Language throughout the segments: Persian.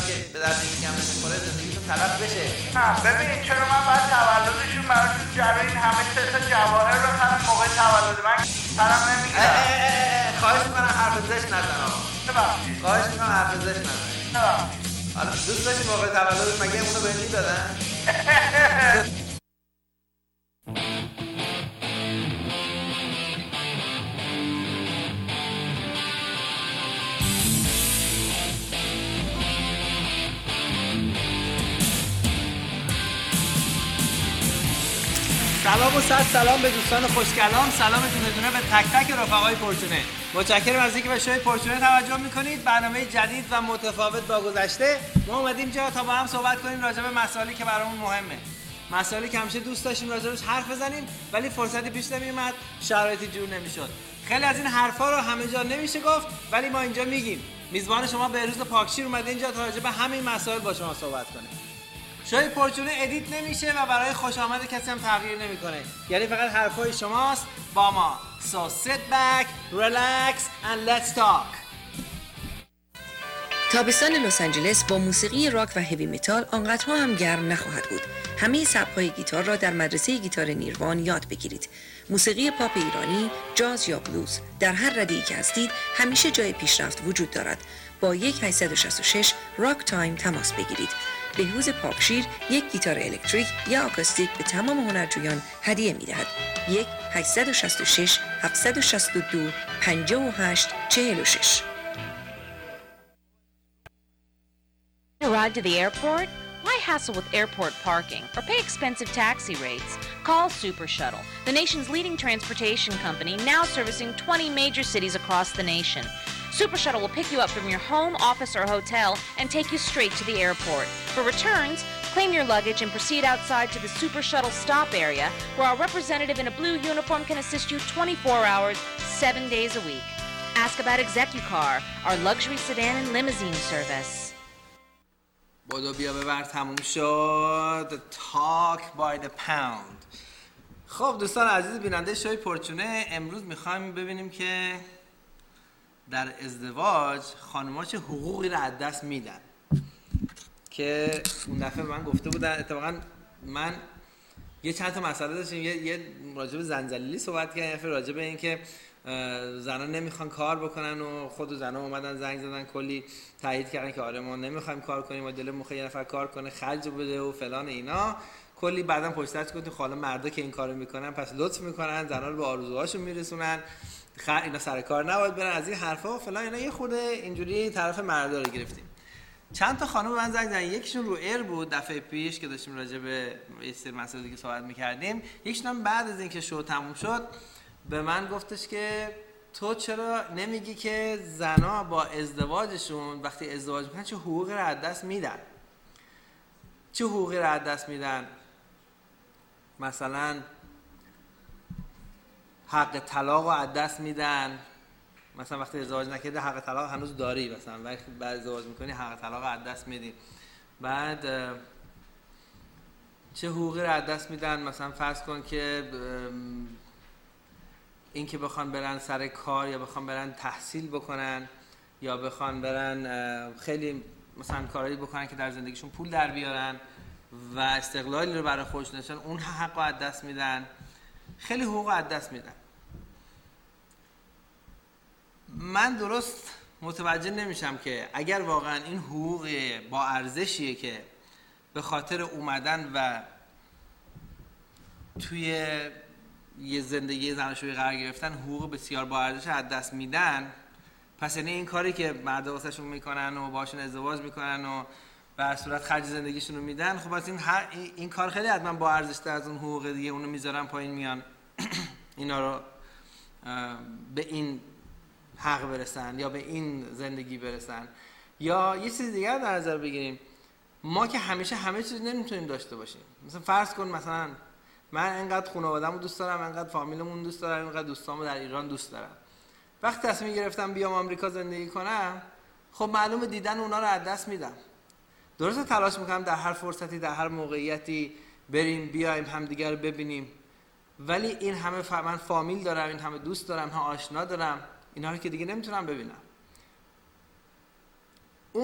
که به درد یکم نمیخوره زندگیشون تلف بشه. ببین چرا من باید تولدشون براشون جلوی این همه سه جواهر بخرم موقع تولد من سرم نمیگیرم. خواهش میکنم حرف زشت نزن آقا. ببخشید. خواهش میکنم حرف زشت نزن. حالا دوست داشتی موقع تولدت مگه اونو بهت دادن؟ سلام و صد سلام به دوستان خوشگلام. سلام دونه به تک تک رفقای پورتونه. متشکرم از اینکه به شوی پورتونه توجه میکنید. برنامه جدید و متفاوت با گذشته. ما اومدیم جا تا با هم صحبت کنیم راجع به مسائلی که برامون مهمه. مسائلی که همیشه دوست داشتیم راجعش حرف بزنیم ولی فرصتی پیش نمیومد، شرایطی جور نمیشد. خیلی از این حرفا رو همه جا نمیشه گفت ولی ما اینجا میگیم. میزبان شما بهروز پاکشیر اومده اینجا تا راجع به همین مسائل با شما صحبت کنه. شوی پورتونه ادیت نمیشه و برای خوش آمد کسی هم تغییر نمیکنه. یعنی فقط حرفای شماست با ما. So sit back, relax and let's talk. تابستان لس آنجلس با موسیقی راک و هیوی متال آنقدرها هم گرم نخواهد بود. همه سبک‌های گیتار را در مدرسه گیتار نیروان یاد بگیرید. موسیقی پاپ ایرانی، جاز یا بلوز، در هر رده‌ای که هستید همیشه جای پیشرفت وجود دارد. با 1-866 راک تایم تماس بگیرید. بهروز پاکشیر یک گیتار الکتریک یا آکوستیک به تمام هنرجویان هدیه می‌دهد. 1-866 762 5846. Ride to the airport? Why hassle with airport parking or pay expensive taxi rates? Call Super Shuttle, the nation's leading transportation company, now servicing 20 major cities across the nation. Super Shuttle will pick you up from your home, office, or hotel and take you straight to the airport. For returns, claim your luggage and proceed outside to the Super Shuttle stop area where our representative in a blue uniform can assist you 24 hours, 7 days a week. Ask about ExecuCar, our luxury sedan and limousine service. بودو بیا ببر تموم شد. Talk by the pound. خب دوستان عزیز بیننده شوی پورتونه، امروز میخوایم ببینیم که در ازدواج خانم‌ها چه حقوقی رو از دست میدن. که اون دفعه من گفته بودن، اتفاقا من یه چند تا مسئله داشتیم، یه راجع به زنجلیلی صحبت کردیم، یه راجع به این که زنان نمیخوان کار بکنن و خود زنان اومدن زنگ زدن کلی تایید کردن که آره ما نمیخوایم کار کنیم، ما دلمون میخواد یه نفر کار کنه خرج بده و فلان اینا. کلی بعدم پشت سرش گفتیم حالا مردا که این کارو میکنن پس لطف میکنن زنان رو به آرزوهاشون میرسونن، اینا سر کار نباید برن، از این حرفا و فلان اینا. یه خورده اینجوری طرف مردا رو گرفتیم. چند تا خانم من زنگ زدن، یکیشون رو ایر بود دفعه پیش که داشتیم راجع به یه سری مسائل دیگه صحبت میکردیم، یکیشون هم بعد از اینکه شو تموم شد به من گفتش که تو چرا نمیگی که زنا با ازدواجشون وقتی ازدواج میکنن چه حقوقی رو از دست میدن؟ چه حقوقی رو از دست میدن؟ مثلا حق طلاق رو از دست میدن. مثلا وقتی ازدواج نکرده حق طلاق هنوز داری، مثلا وقتی بعد ازدواج میکنی حق طلاق رو از دست میدی. بعد چه حقوقی رو از دست میدن؟ مثلا فرض کن که این که بخوان برن سر کار یا بخوان برن تحصیل بکنن یا بخوان برن خیلی مثلا کارایی بکنن که در زندگیشون پول در بیارن و استقلالی رو برای خودشون داشتن، اون حق رو از دست میدن. خیلی حقوق از دست میدن. من درست متوجه نمیشم که اگر واقعا این حقوق با ارزشیه که به خاطر اومدن و توی یه زندگی زناشویی قرار گرفتن حقوق بسیار با ارزش از دست میدن، پس یعنی این کاری که مردا واسهشون میکنن و باشون ازدواج میکنن و به هر صورت خرج زندگیشون رو میدن، خب از این کار خیلی حتما با ارزش تر از اون حقوق دیگه، اونو میذارن پایین میان اینا رو به این حق برسن یا به این زندگی برسن. یا یه چیز دیگه در نظر بگیریم، ما که همیشه همه چیز نمیتونیم داشته باشیم. مثلا فرض کن مثلا من انقدر خانواده‌مو دوست دارم، انقدر فامیلمون دوست دارم، انقدر دوستامو در ایران دوست دارم. وقتی تصمیم گرفتم بیام آمریکا زندگی کنم، خب معلومه دیدن اونا رو از دست میدم. درسته تلاش میکنم در هر فرصتی در هر موقعیتی بریم بیایم همدیگه رو ببینیم، ولی این همه من فامیل دارم، این همه دوست دارم، ها آشنا دارم، اینا رو که دیگه نمیتونم ببینم. اون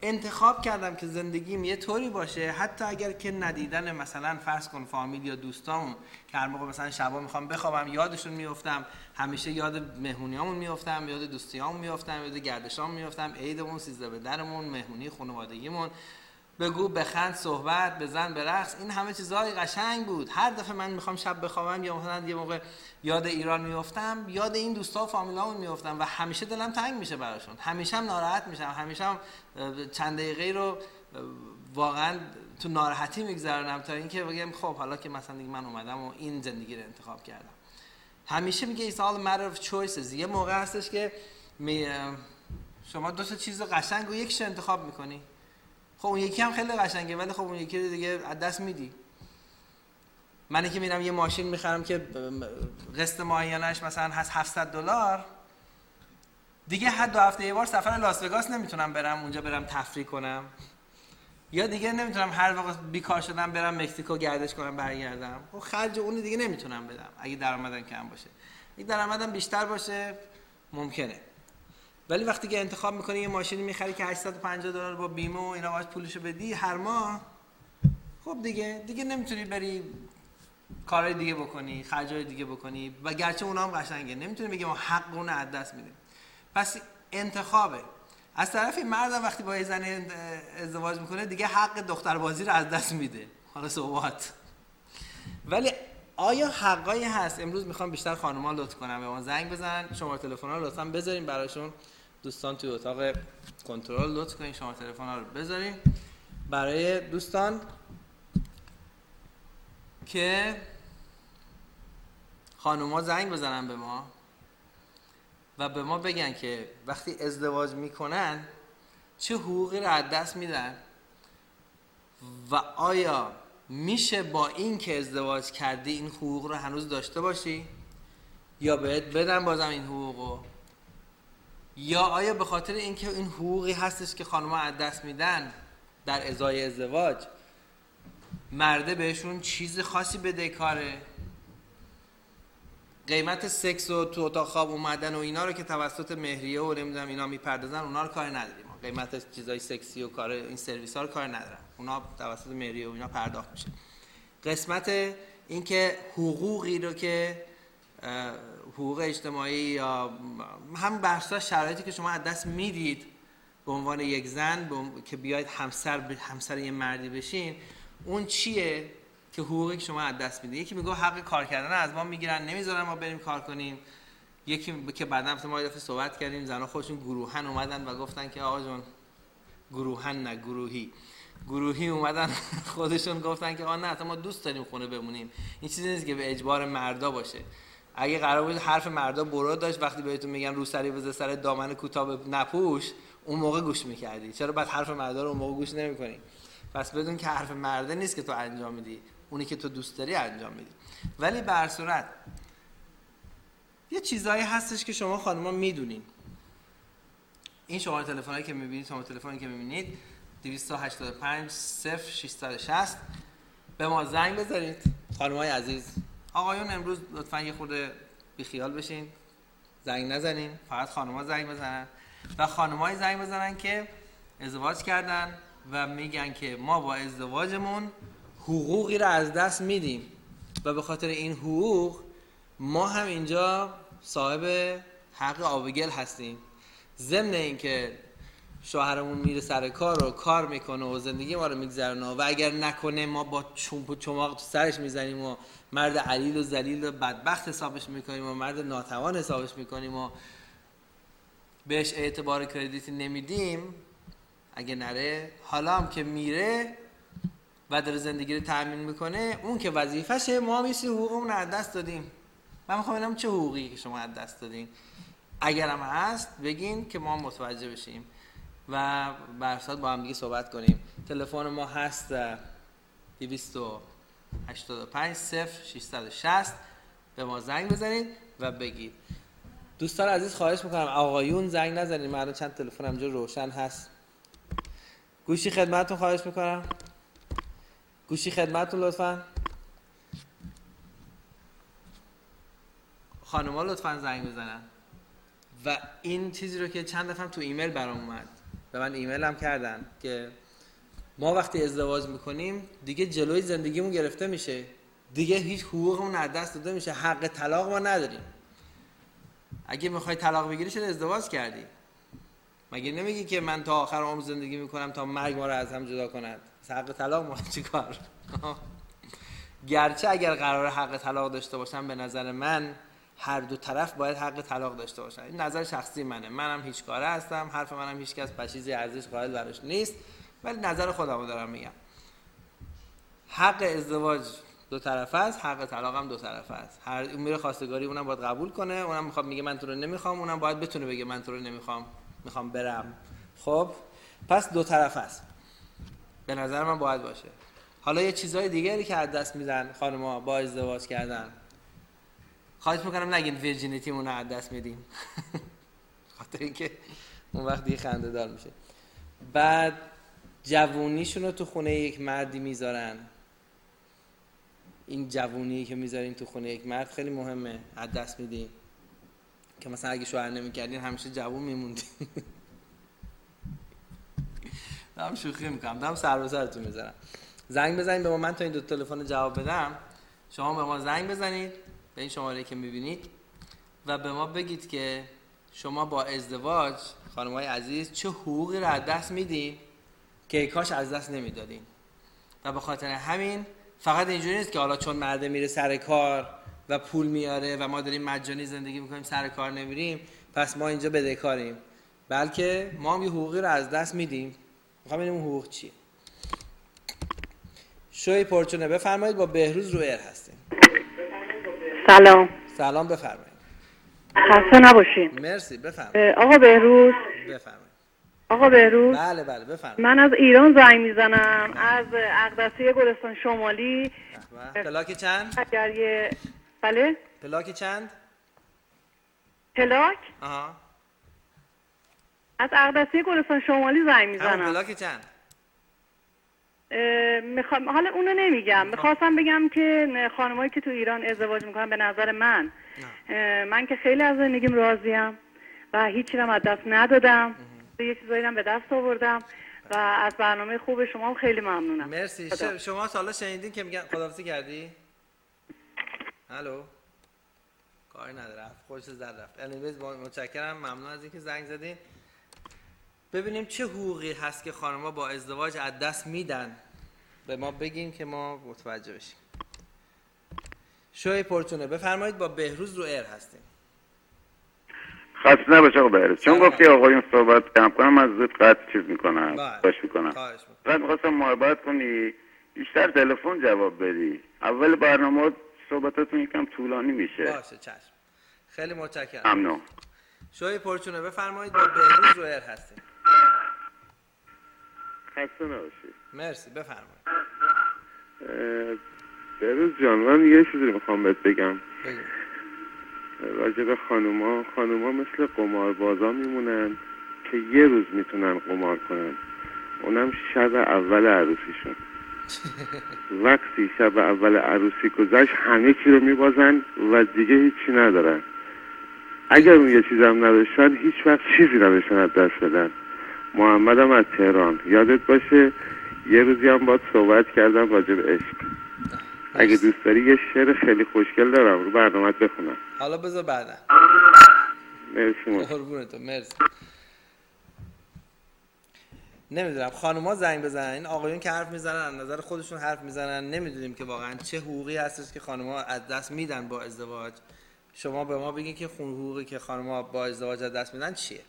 انتخاب کردم که زندگیم یه طوری باشه حتی اگر که ندیدن مثلا فرض کن فامیل یا دوستامون که هر موقع مثلا شبا میخوام بخوابم یادشون میافتم، همیشه یاد مهمونیامون میافتم، یاد دوستیامون میافتم، یاد گردشامون میافتم، عیدمون، 13 بدرمون، مهمونی خانوادگیمون، بگو بخند، صحبت، بزن، برقص، این همه چیزهای قشنگ بود. هر دفعه من میخوام شب بخوابم یا مثلا یه موقع یاد ایران میافتم، یاد این دوستا و فامیلامون میافتم و همیشه دلم تنگ میشه براشون، همیشه هم ناراحت میشم، همیشه هم چند دقیقه رو واقعا تو ناراحتی میگذرونم تا اینکه بگم خب حالا که مثلا دیگه من اومدم و این زندگی رو انتخاب کردم. همیشه میگه it's all a matter of choices. یه موقع هستش که شما دو تا چیز قشنگ و یکیش انتخاب میکنی، خب اون یکی هم خیلی قشنگه ولی خب اون یکی رو دیگه از دست میدی. من که میرم یه ماشین میخرم که قسط ماهیانش مثلا هست $700، دیگه هر 2 هفته یه بار سفر لاس وگاس نمیتونم برم اونجا برم تفریح کنم، یا دیگه نمیتونم هر وقت بیکار شدم برم مکزیکو گردش کنم برگردم، خب خرج اون دیگه نمیتونم بدم اگه درآمدم کم باشه. اگه درآمدم بیشتر باشه ممکنه، ولی وقتی که انتخاب میکنی یه ماشینی میخری که $850 با بیمه و اینا باید پولشو بدی هر ماه، خب دیگه نمیتونی بری کارهای دیگه بکنی، خرجای دیگه بکنی و گرچه اونا هم قشنگه نمیتونی بگی ما حق اون از دست میدیم. پس انتخابه. از طرفی مردم وقتی با یه زن ازدواج میکنه دیگه حق دختربازی رو از دست میده، حالا صحبت. ولی آیا حقایی هست؟ امروز میخوام بیشتر خانوما لطف کنم به ما زنگ بزنن، شماره تلفن‌ها رو لطفاً بذارین براشون. دوستان توی اتاق کنترل لطف کنین شماره تلفن‌ها رو بذارین برای دوستان که خانوما زنگ بزنن به ما و به ما بگن که وقتی ازدواج میکنن چه حقوقی رو از دست میدن و آیا میشه با این که ازدواج کردی این حقوق رو هنوز داشته باشی یا بهت بدن بازم این حقوقو، یا آیا به خاطر اینکه این حقوقی هستش که خانم‌ها از دست میدن در ازای ازدواج مرده بهشون چیز خاصی بدهکاره؟ قیمت سکس و تو اتاق خواب اومدن و اینا رو که توسط مهریه و نمیدونم اینا میپردازن اونا رو کار نداریم، قیمت چیزای سکسی و کار این سرویس ها رو کار ندارن، اونا توسط مهریه و اینا پرداخت میشه. قسمت این که حقوقی رو که حقوق اجتماعی یا هم بحثا شرایطی که شما از دست میدید به عنوان یک زن که بیاید همسر یه مردی بشین، اون چیه که حقوقی که شما از دست میدید؟ یکی میگه حق کار کردن از ما میگیرن نمیذارن ما بریم کار کنیم، یکی که بعدا ما یه دفعه صحبت کردیم زنا خودشون گروهن اومدن و گفتن که آقا جون گروهن نه گروهی اومدن خودشون گفتن که آقا نه ما دوست داریم خونه بمونیم. این چیزی نیست که به اجبار مردا باشه. اگه قرار بود حرف مردا برو داشت وقتی بهتون میگن روسری بذار سر دامن کوتاه نپوش اون موقع گوش میکردی، چرا بعد حرف مردا رو اون موقع گوش نمیکنی؟ پس بدون که حرف مرده نیست که تو انجام میدی، اونی که تو دوست داری انجام میدی. ولی به هر صورت یه چیزایی هستش که شما خانم‌ها میدونین. این شماره تلفنی که میبینید، شماره تلفنی که میبینید 285 0660 به ما زنگ بزنید. خانم‌های عزیز، آقایون امروز لطفاً یه خورده بیخیال بشین، زنگ نزنین، فقط خانم‌ها زنگ بزنن و خانم‌های زنگ بزنن که ازدواج کردن و میگن که ما با ازدواجمون حقوقی رو از دست میدیم و به خاطر این حقوق ما هم اینجا صاحب حق آبگل هستیم. ضمن این که شوهرمون میره سر کار و کار میکنه و زندگی ما رو میگذرونه و اگر نکنه ما با چوب و چماق تو سرش میزنیم و مرد علیل و ذلیل و بدبخت حسابش میکنیم و مرد ناتوان حسابش میکنیم و بهش اعتبار کردیتی نمیدیم. اگه نره، حالا هم که میره و داره زندگی رو تأمین میکنه، اون که وظیفشه، ما هم یه سری حقوقمون رو از دست دادیم. من میخوام ببینم چه حقوقی که شما از دست دادین، اگر هم هست بگین که ما متوجه بشیم و برسات با هم دیگه صحبت کنیم. تلفن ما هست 285 0660 به ما زنگ بزنید و بگید. دوستان عزیز خواهش میکنم آقایون زنگ نزنید، من الان چند تلفن همجا روشن هست. گوشی خدمتتون، خواهش میکنم گوشی خدمتتون لطفاً. خانم‌ها لطفاً زنگ بزنن. و این چیزی رو که چند دفعه تو ایمیل برام اومد، به من ایمیل هم کردن که ما وقتی ازدواج میکنیم دیگه جلوی زندگیمون گرفته میشه، دیگه هیچ حقوقمون از دست داده میشه، حق طلاق ما نداریم. اگه میخوای طلاق بگیری چرا ازدواج کردی؟ مگه نمیگی که من تا آخر عمر زندگی میکنم تا مرگ ما رو از هم جدا کند؟ حق طلاق ما چیکار؟ گرچه اگر قرار حق طلاق داشته باشم، به نظر من هر دو طرف باید حق طلاق داشته باشن. این نظر شخصی منه، منم هیچ کاره هستم، حرف منم هیچ کس پشیزی ارزش قائل براش نیست، ولی نظر خودمو دارم میگم. حق ازدواج دو طرفه است، حق طلاق هم دو طرفه است. هر اون میره خواستگاری، اونم باید قبول کنه، اونم میخواد میگه من تو رو نمیخوام، اونم باید بتونه بگه من تو رو نمیخوام، میخوام برم. خب پس دو طرفه است، به نظر من باید باشه. حالا یه چیزای دیگری که از دست میدن خانم‌ها با ازدواج کردن، خواهش میکنم نگین ویرجینیتیمون رو از دست میدیم خاطر اینکه اون وقت دیگه خنده دار میشه. بعد جوونیشون رو تو خونه یک مردی میذارن. این جوونی که میذارین تو خونه یک مرد خیلی مهمه، از دست میدین. که مثلا اگه شوهر نمیکردین همیشه جوون میموندین. دارم شوخی میکنم، دارم سر به سرتون میذارم. زنگ بزنید به ما، من تا این دو تلفن جواب بدم شما به ما زنگ بزنید به این شماره که میبینید و به ما بگید که شما با ازدواج خانم‌های عزیز چه حقوقی رو از دست میدین که کاش از دست نمیدادین. و به خاطر همین فقط اینجوری نیست که حالا چون مرد میره سر کار و پول میاره و ما داریم مجانی زندگی میکنیم سر کار نمیریم پس ما اینجا بدهکاریم، بلکه ما هم یه حقوقی رو از دست میدیم. میخوام ببینیم اون حقوق چیه. شوی پرچونه بفرمایید، با بهروز رو ایر هستیم. سلام. سلام بفرمایید. خسته نباشین. مرسی بفرمایید. آقا بهروز. بفرمایید. آقا بهروز. بله بله بفرمایید. من از ایران زنگ میزنم، از اقدسیه گلستان شمالی. پلاک چند؟ اگر یه بله؟ پلاک چند؟ پلاک؟ آها. از اقدسیه گلستان شمالی زنگ میزنم. پلاک چند؟ حالا اونو نمیگم، میخواستم بگم که خانمایی که تو ایران ازدواج میکنن به نظر من من که خیلی از زندگیم راضیم و هیچی رو از دست ندادم، یه چیزایی هم به دست آوردم و از برنامه خوب شما هم خیلی ممنونم. مرسی. شما تا حالا شنیدین که میگن خداحافظی کردی؟ الو کاری نداره، خودش زد رفت. انیویز متشکرم، ممنون از اینکه زنگ زدین. ببینیم چه حقوقی هست که خانم‌ها با ازدواج از دست میدن، به ما بگین که ما متوجه بشیم. شوی پرتونه بفرمایید، با بهروز رو ایر هستیم. خسته نباش آقا بهروز، چون گفتی آقایون صحبت کم کنم از زود قطع چیز میکنم باش میکنم. بعد میخواستم محبت کنی بیشتر تلفن جواب بدی، اول برنامه صحبتاتون یکم طولانی میشه. باشه چشم، خیلی متشکرم. ممنون. شوی پرچونه بفرمایید، با بهروز رو ایر هستیم. خسته نباشید. مرسی بفرمایید. بهروز جان، من یه چیزی میخوام بهت بگم. بگید. راجع به خانوما مثل قماربازا میمونن که یه روز میتونن قمار کنن، اونم شب اول عروسیشون. وقتی شب اول عروسی گذشت همه چی رو میبازن و دیگه هیچی ندارن. اگر اون یه چیزم نداشتن هیچ وقت چیزی نداشتن از دست بدن. محمدم از تهران، یادت باشه یه روزی هم باید صحبت کردم راجع به عشق. اگه دوست داری یه شعر خیلی خوشگل دارم رو برنامه‌ات بخونم. حالا بذار بعدا. مرسی. قربونتون، مرسی. نمیدونم خانوما زنگ بزنن، این آقایون که حرف میزنن از نظر خودشون حرف میزنن، نمیدونیم که واقعا چه حقوقی هستش که خانوما از دست میدن با ازدواج. شما به ما بگین که حقوقی که خانوما با ازدواج از دست میدن چیه.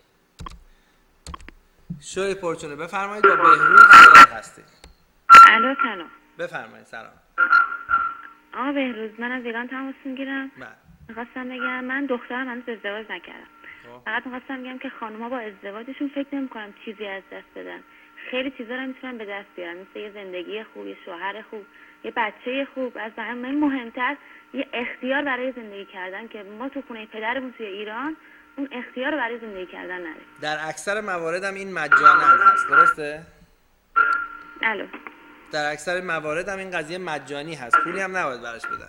شوی پرچونه بفرمایید، با بهروز هستید. الو سلام. بفرمایید. سلام. آقا بهروز، من از ایران تماس میگیرم. بله. میخواستم بگم من دخترم هنوز ازدواج نکردم. فقط میخواستم بگم که خانوما با ازدواجشون فکر نمی‌کنم چیزی از دست بدن. خیلی چیزا رو میتونن به دست بیارن، مثل یه زندگی خوب، یه شوهر خوب، یه بچه خوب. از همه مهمتر یه اختیار برای زندگی کردن که ما تو خونه پدرمون توی ایران اون اختیار رو برای زندگی کردن نداریم. در اکثر موارد هم این مجانا هست، درسته؟ الو. در اکثر موارد هم این قضیه مجانی هست، پولی هم نباید براش بدن.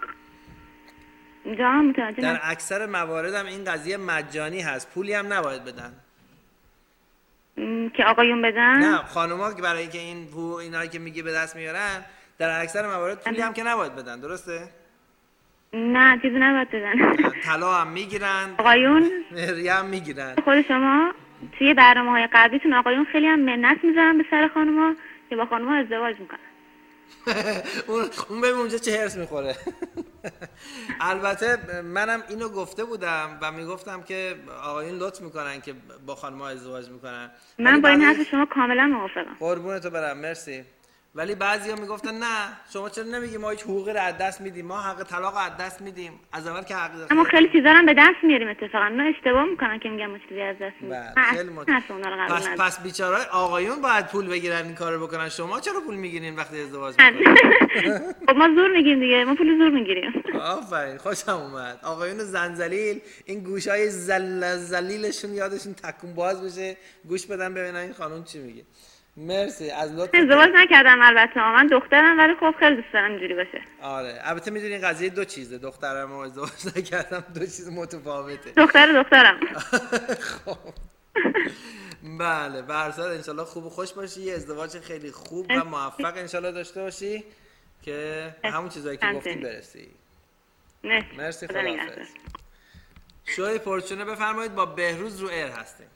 در اکثر موارد هم این قضیه مجانی هست، پولی هم نباید بدن. که آقایون بدن؟ نه خانوما که برای اینکه این حقوق اینا که میگی به دست میارن در اکثر موارد پولی هم که نباید بدن، درسته؟ نه چیزی نباید بدن. طلا هم میگیرن، آقایون مهریه هم میگیرن. خود شما توی برنامه‌های قبلیتون آقایون خیلی هم منت میذارن به سر خانوما که با خانوما ازدواج میکنن. اون ببین اونجا چه هرس میخوره. البته منم اینو گفته بودم و میگفتم که آقایون لطف میکنن که با خانم‌ها ازدواج میکنن. من با این حرف شما کاملا موافقم. قربونتو برم، مرسی. ولی بعضیا میگفتن نه شما چرا نمیگی ما هیچ حقوقی رو از دست میدیم، ما حق طلاق از دست میدیم از اول که حق. اما خیلی چیزا رو به دست میاریم اتفاقا. اونا اشتباه میکنن که میگن ما چیزی از دست میدیم. پس بیچاره آقایون باید پول بگیرن این کارو بکنن، شما چرا پول میگیرین وقتی ازدواج میکنین؟ خب ما زور میگیریم دیگه، ما پول زور میگیریم. آفرین، خوشم اومد. آقایون زنجلیل این گوشای ذلیلشون یادشون تکون باز بشه، گوش بدن ببینن این خانم چی میگه. مرسی از لطف. ازدواج نکردم البته، من دخترم ولی خب خیلی دوست دارم اینجوری باشه. آره البته میدونین قضیه دو چیزه، دخترم و ازدواج نکردم دو چیز متفاوته. دخترم. خب بله به هر حال انشالله خوب و خوش باشی، یه ازدواج خیلی خوب و موفق انشالله داشته باشی که همون چیزایی که گفتیم برسی. مرسی خداحافظ. شوی پرچونه بفرمایید، با بهروز رو ایر هستیم.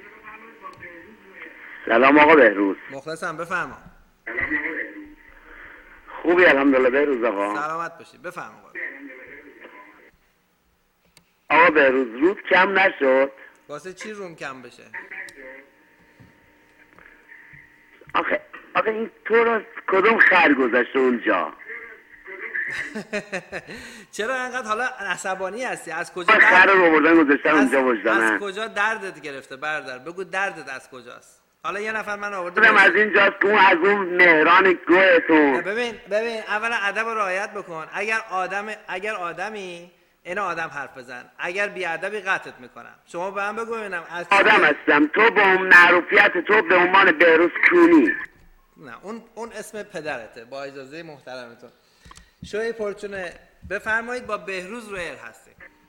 سلام آقا بهروز. مخلصم، بفرما. خوبی الحمدلله بهروز آقا. سلامت باشی، بفرما. آقا بهروز رود کم نشد؟ واسه چی روم کم بشه؟ آخه این تو را کدوم خر گذاشته اونجا؟ چرا انقدر حالا عصبانی هستی؟ از کجا خر رو بردن گذاشتن اونجا وجدانن؟ از کجا دردت گرفته برادر؟ بگو دردت از کجاست؟ حالا یه نفر من آورده از اینجاست که از اون مهران گوهتون. ببین اولا ادب رو رعایت بکن. اگر آدمی این آدم حرف بزن، اگر بیادبی قطعت میکنم. شما به من بگو ببینم از آدم هستم، تو با اون معروفیت تو به عنوان بهروز کونی. نه اون اسم پدرته، با اجازه محترمتون. شوی پرچونه بفرمایید، با بهروز رو ایر هستی.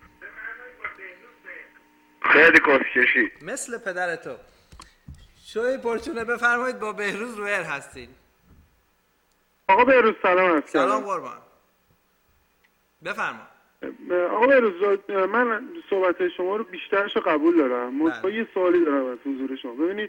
خیلی کسکشی مثل پدرتو. شوی پرچونه بفرمایید، با بهروز رو ایر هستین. آقا بهروز سلام هست. سلام قربان، بفرما. آقا بهروز من صحبت شما رو بیشترش قبول دارم، منتها یه سوالی دارم از حضور شما. ببینید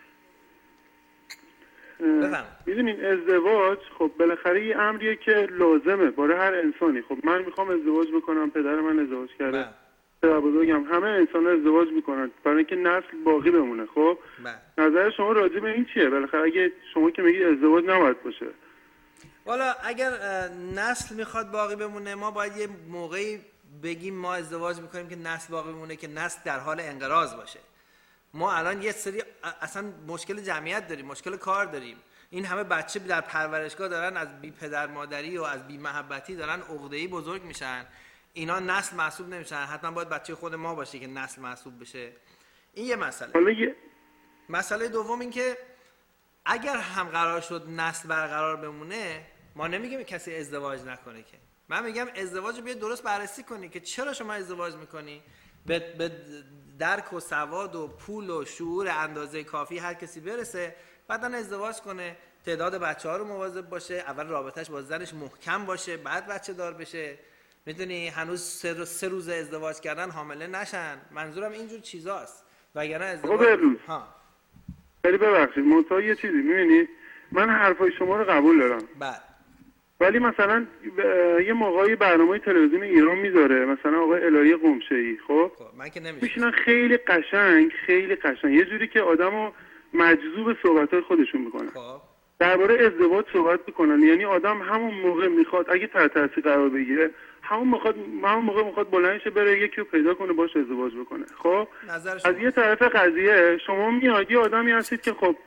میدونین ازدواج خب بالاخره یه امریه که لازمه برای هر انسانی. خب من میخوام ازدواج بکنم، پدر من ازدواج کرده، پدر بزرگم، همه انسان ها ازدواج میکنن برای اینکه نسل باقی بمونه. خب نظر شما راجع به این چیه؟ بالاخره اگه شما که میگید ازدواج نباید باشه، والا اگر نسل میخواد باقی بمونه ما باید یه موقعی بگیم ما ازدواج میکنیم که نسل باقی بمونه، که نسل در حال انقراض باشه. ما الان یه سری اصلا مشکل جمعیت داریم، مشکل کار داریم. این همه بچه در پرورشگاه دارن از بی پدر مادری و از بی محبتی دارن عقده‌ای بزرگ میشن. اینا نسل محسوب نمیشن. حتما باید بچه خود ما باشه که نسل محسوب بشه. این یه مسئله. مسئله دوم این که اگر هم قرار شد نسل برقرار بمونه، ما نمیگیم کسی ازدواج نکنه، که من میگم ازدواج رو بیا درست بررسی کنی که چرا شما ازدواج میکنی، به درک و سواد و پول و شعور اندازه کافی هر کسی برسه، بعداً ازدواج کنه، تعداد بچه‌ها رو مواظب باشه، اول رابطه‌اش با زنش محکم باشه، بعد بچه دار بشه. میدونی هنوز 3 روز ازدواج کردن حامله نشن. منظورم اینجور چیزاست. وگرنه ازدواج خیلی ببخشید منتها یه چیزی میبینید، من حرفای شما رو قبول دارم. ولی مثلا یه موقعی برنامه تلویزیون ایران میذاره، مثلا آقای الهی قمشه‌ای، خب من که میشینن خیلی قشنگ یه جوری که آدمو مجذوب صحبت‌های خودشون میکنن، درباره ازدواج صحبت میکنن. یعنی آدم همون موقع میخواد اگه تحت تاثیر قرار بگیره، همون موقع میخواد بلند شه بره یکی رو پیدا کنه باش ازدواج بکنه. خب از یه طرف قضیه شما میاد یه آدمی هستید که خب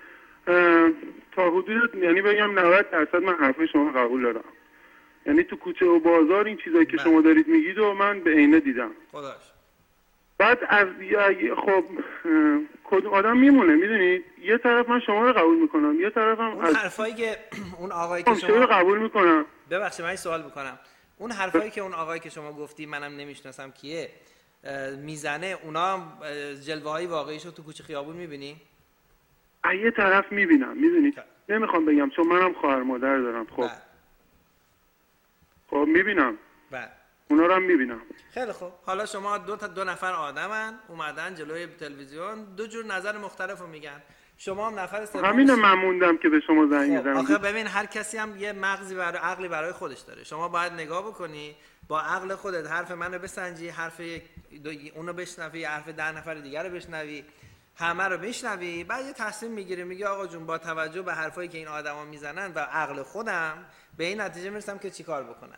تا حدود یعنی بگم 90% من حرفای شما قبول دارم. یعنی تو کوچه و بازار این چیزایی که شما دارید میگید و من به عینه دیدم. خداش. بعد از خب کدوم آدم میمونه؟ میدونید یه طرف من شما رو قبول میکنم، یه طرفم اون حرفایی که اون آقایی که شما رو قبول میکنم. ببخشید من این سوال میکنم، اون حرفایی که اون آقایی که شما گفتی منم نمیشناسم کیه میزنه، اونا جلوه‌های واقعیشو تو کوچه خیابون میبینی؟ یه طرف میبینم، میدونی نمیخوام بگم چون منم خواهر مادر دارم. خب میبینم، اونا رو هم میبینم. خیلی خوب، حالا شما دو نفر آدمن اومدن جلوی تلویزیون، دو جور نظر مختلف رو میگن، شما هم نفر سوم. همینه من موندم که به شما زنگ زدم. آخه ببین هر کسی هم یه مغزی عقلی برای خودش داره. شما باید نگاه بکنی با عقل خودت، حرف منو بسنجی، حرف اونو بشنوی، حرف 10 نفر دیگر رو بشنوی، همه رو بشنوی، بعد یه تصمیم میگیری، میگی آقا جون با توجه به حرفایی که این آدما میزنن و عقل خودم به این نتیجه میرسم که چیکار بکنم.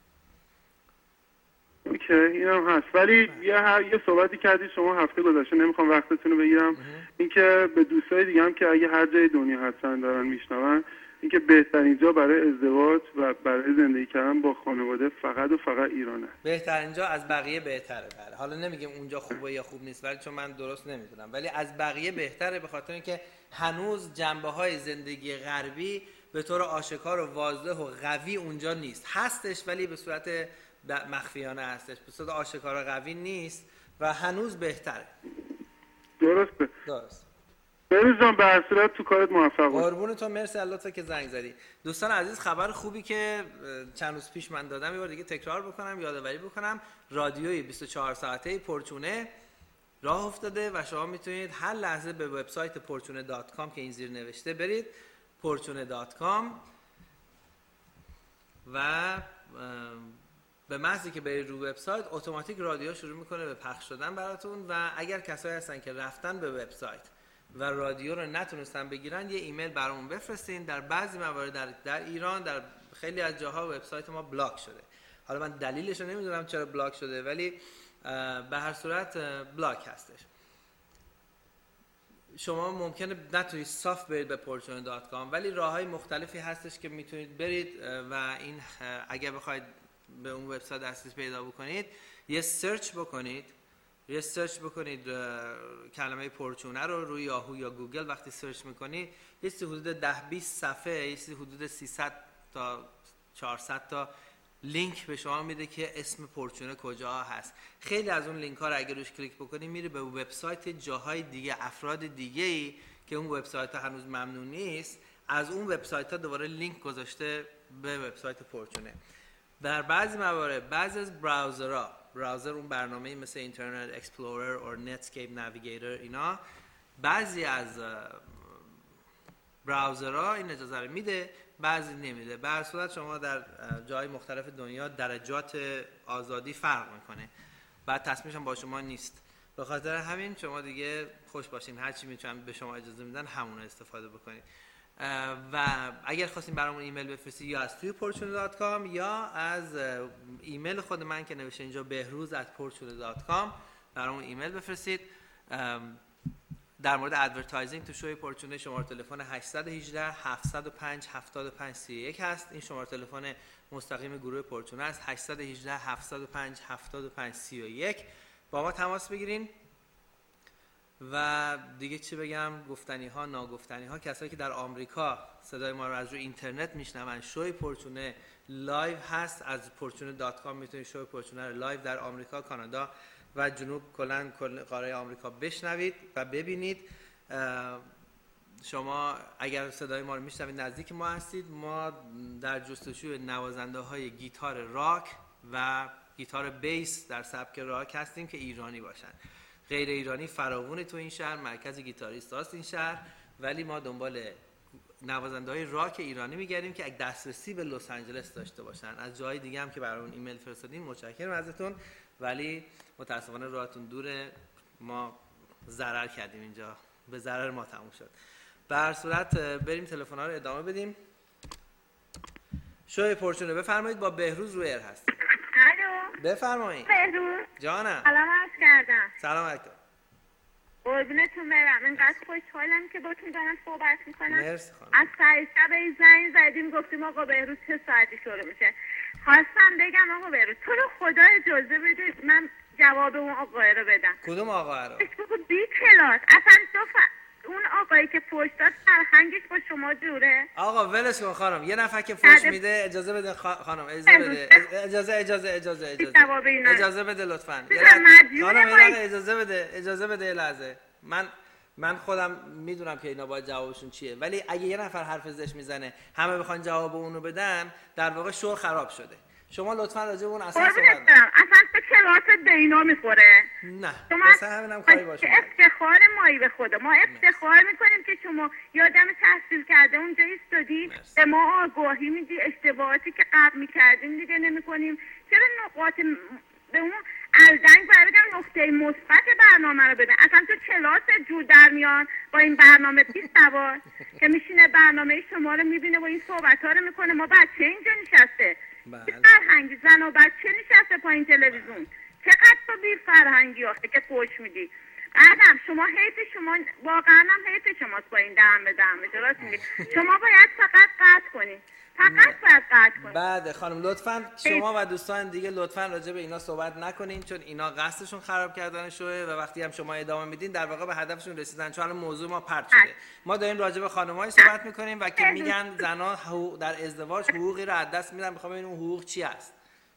اوکی، اینم هست. ولی یه صحبتی کردی شما هفته گذشته، نمیخوام وقتتون رو بگیرم، اینکه به دوستای دیگه هم که اگه هر جای دنیا هستن دارن میشنون، اینکه بهترین جا برای ازدواج و برای زندگی کردن با خانواده فقط و فقط ایرانه. بهترین جا از بقیه بهتره. بله، حالا نمیگم اونجا خوبه یا خوب نیست، ولی چون من درست نمیدونم، ولی از بقیه بهتره، به خاطر اینکه هنوز جنبه‌های زندگی غربی به طور آشکار و واضح و قوی اونجا نیست. هستش ولی به صورت مخفیانه هستش، به صورت آشکار و قوی نیست و هنوز بهتره. درسته. درست. بروز جان، به هر صورت تو کارت موفق باش. قربونتون، مرسی اللطفه که زنگ زدی. دوستان عزیز، خبر خوبی که چند روز پیش من دادم یه بار دیگه تکرار بکنم، یادآوری بکنم، رادیوی 24 ساعته پرچونه راه افتاده و شما میتونید هر لحظه به وبسایت porchune.com که این زیر نوشته برید، porchune.com، و به محضی که برید رو وبسایت اتوماتیک رادیو شروع میکنه به پخش شدن براتون. و اگر کسایی هستن که رفتن به وبسایت و رادیو رو نتونستن بگیرن، یه ایمیل برامون بفرستین. در بعضی موارد در ایران در خیلی از جاها وبسایت ما بلاک شده. حالا من دلیلش رو نمیدونم چرا بلاک شده، ولی به هر صورت بلاک هستش. شما ممکنه نتونید صاف برید به porchune.com، ولی راههای مختلفی هستش که میتونید برید و این اگه بخواید به اون وبسایت دسترسی پیدا بکنید، یه سرچ بکنید کلمه پرچونه رو روی یاهو یا گوگل. وقتی سرچ میکنید یه چیزی حدود 10-20 صفحه، یه چیزی حدود 300 تا 400 تا لینک به شما میده که اسم پرچونه کجا هست. خیلی از اون لینک ها رو اگه روش کلیک بکنی میری به وبسایت جاهای دیگه، افراد دیگه‌ای که اون وبسایت ها هنوز ممنوع نیست، از اون وبسایت ها دوباره لینک گذاشته به وبسایت پرچونه. در بعضی موارد بعضی از براوزر اون برنامه‌ای مثل اینترنت اکسپلورر و نتسکیپ نویگیتور، اینا بعضی از براوزرها این اجازه رو میده، بعضی نمیده. به هر صورت شما در جای مختلف دنیا درجات آزادی فرق میکنه، بعد تصمیمش هم با شما نیست. به خاطر همین شما دیگه خوش باشین، هر چی میتونن به شما اجازه میدن همون رو استفاده بکنید. و اگر خواستین برامون ایمیل بفرستید، یا از توی porchune.com یا از ایمیل خود من که نوشته اینجا behruz@porchune.com برامون ایمیل بفرستید. در مورد ادورتایزینگ تو شوی پرچونه شماره تلفن 818 705 7531 هست. این شماره تلفن مستقیم گروه پرچونه است، 818 705 7531. با ما تماس بگیرین. و دیگه چی بگم، گفتنی ها ناگفتنی ها، کسایی که در آمریکا صدای ما رو از روی اینترنت میشنون، شوی پرچونه لایو هست، از porchune.com میتونید شوی پرچونه رو لایو در آمریکا، کانادا و جنوب کل قاره آمریکا بشنوید و ببینید. شما اگر صدای ما رو میشنوید نزدیک ما هستید. ما در جستجوی نوازنده های گیتار راک و گیتار بیس در سبک راک هستیم که ایرانی باشن. غیر ایرانی فراوونه تو این شهر، مرکز گیتاریست هاست این شهر، ولی ما دنبال نوازنده های راک ایرانی میگردیم که اگه دسترسی به لس آنجلس داشته باشن. از جای دیگه هم که برامون ایمیل فرستادین متشکرم ازتون، ولی متاسفانه راهتون دوره، ما ضرر کردیم اینجا، به ضرر ما تموم شد. به هر صورت بریم تلفن‌ها رو ادامه بدیم. شوی پرچونه بفرمایید، با بهروز روی ایر هست. الو بفرمایید. بهروز جانم. سلام عرض کردم. سلام علیکم. قربونتون برم، اینقدر خوشحالم که باتون دارم صحبت میکنم. مرسی خانم. از سر شب این زنگ زدیم گفتیم آقا بهروز چه ساعتی شروع میشه. خواستم بگم آقا بهروز تو رو خدا اجازه بده من جواب اون آقای رو بدم. کدوم آقای رو؟ بی کلاس اصلا اون آقایی که پشت داد فرهنگش با شما جوره. آقا ولش کن خانم، یه نفر که فوش میده اجازه بده خانم، اجازه بده، اجازه بده لطفاً. خانم اجازه بده یه لحظه. من من خودم میدونم که اینا باید جوابشون چیه، ولی اگه یه نفر حرف زشت میزنه همه بخوان جواب اونو بدن، در واقع شغل خراب شده. شما لطفا راجع به اون اصلا صحبت نکنید. اصلا تو کلاست به اینا میخوره. نه مثلا همینم کاری باشه. افتخار مایی به خدا. ما افتخار میکنیم که شما یادم تحصیل کرده اونجا ایستادی به ما آگاهی میدی، اشتباهاتی که قبل میکردیم دیگه نمیکنیم. چرا نقاط به اون الدنگ برگم نقطه مثبت برنامه رو بدن. اصلا تو کلاس جور در میان با این برنامه پیش سوار که میشینه برنامه شما رو میبینه و این صحبت ها رو میکنه. ما بچه اینجا نشسته فرهنگی زن و بچه نشسته پایین تلویزیون. چقدر تو بی فرهنگی آخه که فوش میدی. بعدم شما حیف شما واقعا هم حیف شماست با این دم به دم. راست میگی. شما باید فقط قطع کنید. فقط باید قطع کنید. بعد خانم لطفاً شما و دوستان دیگه لطفاً راجع به اینا صحبت نکنین، چون اینا قصدشون خراب کردنشه و وقتی هم شما ادامه میدین در واقع به هدفشون رسیدن، چون موضوع ما پرت شده. ما داریم راجع به خانم‌های صحبت میکنیم و که میگن زنان در ازدواج حقوقی رو از دست میدن. میخوام ببینیم اون حقوق چی است.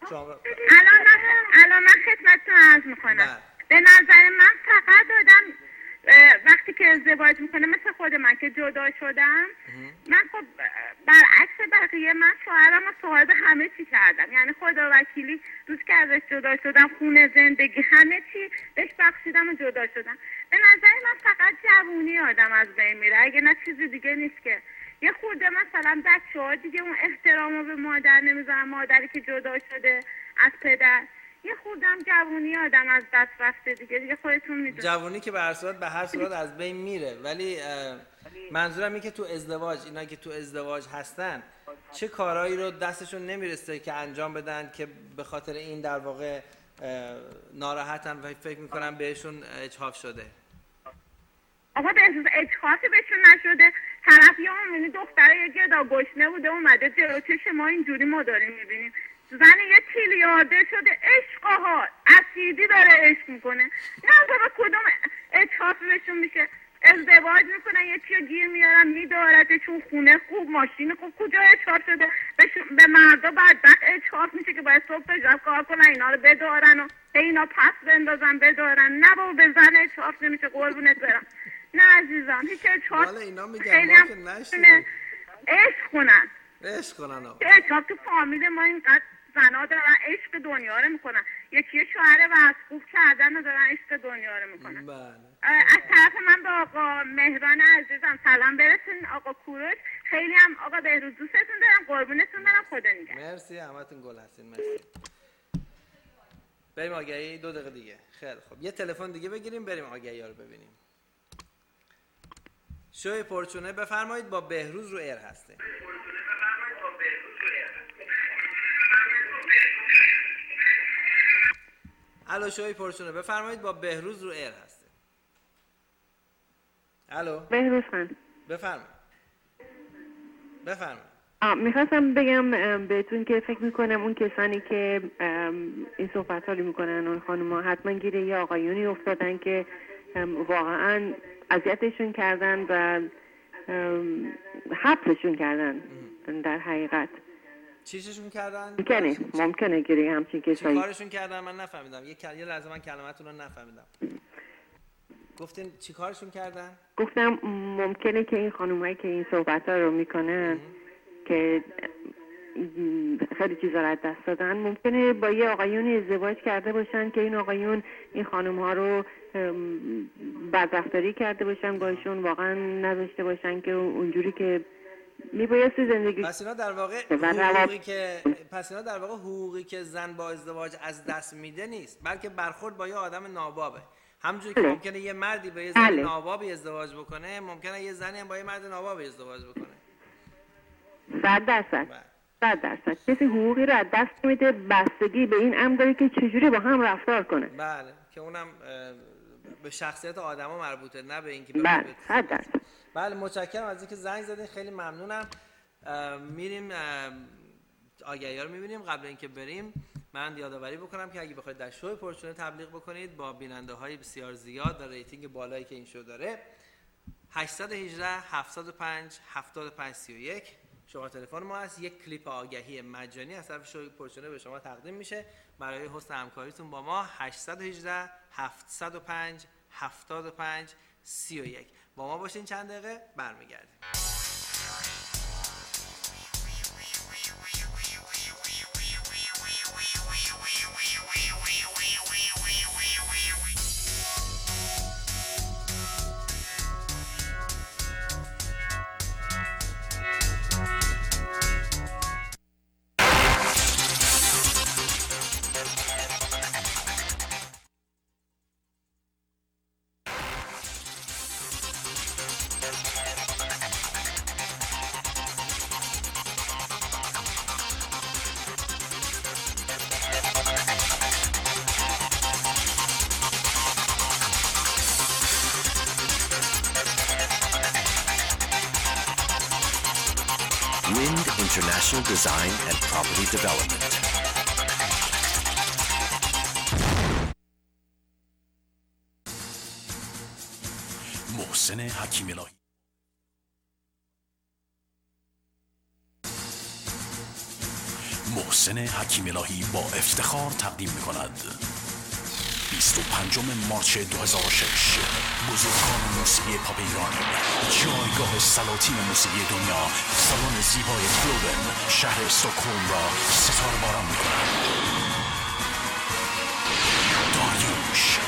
الان من خدمتتون عرض میکنم. به نظر من فقط آدم وقتی که ازدواج میکنه مثل خود من که جدا شدم، من خب برعکس بقیه من شوهرم رو صاحب همه چی کردم. یعنی خدا وکیلی روز که ازش جدا شدم خونه زندگی همه چی بهش بخشیدم و جدا شدم. به نظر من فقط جوونی آدم از بین میره، اگه نه چیزی دیگه نیست. که یه خورده مثلا بچه‌ها دیگه اون احترامو به مادر نمیذارن، مادری که جدا شده از پدر. یه خودم جوونی آدم از دست رفته دیگه خودتون میدونید. جوونی که به هر صورت از بین میره، ولی منظورم اینه که تو ازدواج اینا که تو ازدواج هستن چه کارهایی رو دستشون نمیرسه که انجام بدن که به خاطر این در واقع ناراحتن و فکر میکنن بهشون اجحاف شده. آقا به اجحافی بهشون نشده. طرف یه همونی دختره یه گدا گشنه بوده اومده جلو چش ما اینجوری ما داریم میبینیم. زن یه تریلیاردر شده عشقها اسیدی داره عشق میکنه. نه بابا کدوم اجحافی بهشون میشه. ازدواج میکنن یکی رو گیر میارن میدارتشون خونه خوب ماشین خوب. کجا اجحاف شده؟ به مردا بدبخت اجحاف میشه که باید صبح تا شب کار کنن اینا رو بدارن و اینا پس بندازن بدارن. نه بابا به زن اجحاف نمیشه قربونت برم. نه عزیزم هیچ اجحاف خیلی هم عشق کنن. عشق کنن اجحاف تو فامیل ما اینقدر زنا دارن عشق دنیا رو میکنن. یکی شوهر واسقوف کردن و دارن عشق دنیا رو میکنن. از طرف من به آقا مهران عزیزم سلام برسونین. آقا کوروش خیلی هم آقا بهروز دوستتون دارم. قربونتون برم. خدا نگهدار. مرسی همتون گل هستین. مرسی. بریم آگهی 2 دقیقه دیگه. خیلی خب یه تلفن دیگه بگیریم بریم آگهی ها رو ببینیم. شوی پرچونه بفرمایید با بهروز رو ایر هسته. الو شوی پرچونه بفرمایید با بهروز رو ایر هسته. الو بهروز خان بفرمایید. میخواستم بگم بهتون که فکر میکنم اون کسانی که این صحبت ها رو میکنن اون خانوما حتما گیر یه آقایونی افتادن که واقعا اذیتشون کردن و حبسشون کردن. در حقیقت چیششون کردن؟ ممکنه گیری همچین کسایی. چی کارشون کردن؟ من نفهمیدم. یه لحظه من کلمتون رو نفهمیدم. گفتین چی کارشون کردن؟ گفتم ممکنه که این خانومایی که این صحبت ها رو میکنن که خیلی چیزا رو از دست دادن ممکنه با یه آقایونی ازدواج کرده باشن که این آقایون این خانم ها رو بدرفتاری کرده باشن باشون، واقعا نذاشته باشن که اونجوری که میبایستی زندگی. پس اینا در واقع حقوقی که زن با ازدواج از دست میده نیست، بلکه برخورد با یه آدم نابابه. همونجوری که ممکنه یه مردی با یه زن نابابی ازدواج بکنه، ممکنه یه زنی هم با یه مرد نابابی ازدواج بکنه. 100% کسی حقوقی رو از دست میده بستگی به این امر داره که چجوری با هم رفتار کنه. بله که اونم به شخصیت آدما مربوطه، نه به اینکه بله 100%. بله متشکرم از اینکه زنگ زدین، خیلی ممنونم. میریم آگهی‌ها رو می‌بینیم. قبل اینکه بریم من یادآوری بکنم که اگه بخواید در شو پرچونه تبلیغ بکنید با بیننده‌های بسیار زیاد و ریتینگ بالایی که این شو داره 818 705 7531 شماره تلفن ما هست. یک کلیپ آگهی مجانی از طرف شو پرچونه به شما تقدیم میشه برای حسن همکاریتون با ما. 818 705 75 31. با ما باشین چند دقیقه برمیگردیم. Wind International Design and Property Development. محسن حکیم الهی. محسن حکیم الهی با افتخار تقدیم می‌کند 25 مارچ 2006 بزرگان موسیقی پاپ ایران، جایگاه سلاطین موسیقی دنیا، سالن زیبای گلوبن شهر استکهلم را ستاره باران می‌کند. داریوش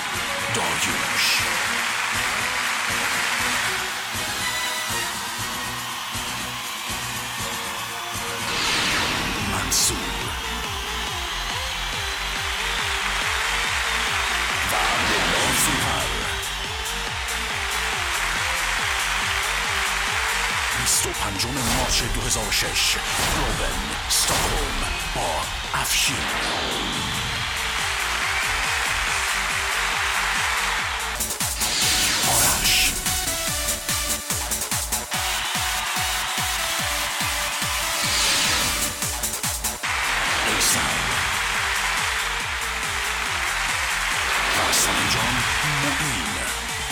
منصور و بلازوهر. 25 مارچ 2006 گلوبن استکهلم با افشین. آرش ایسان و سرانجام معین.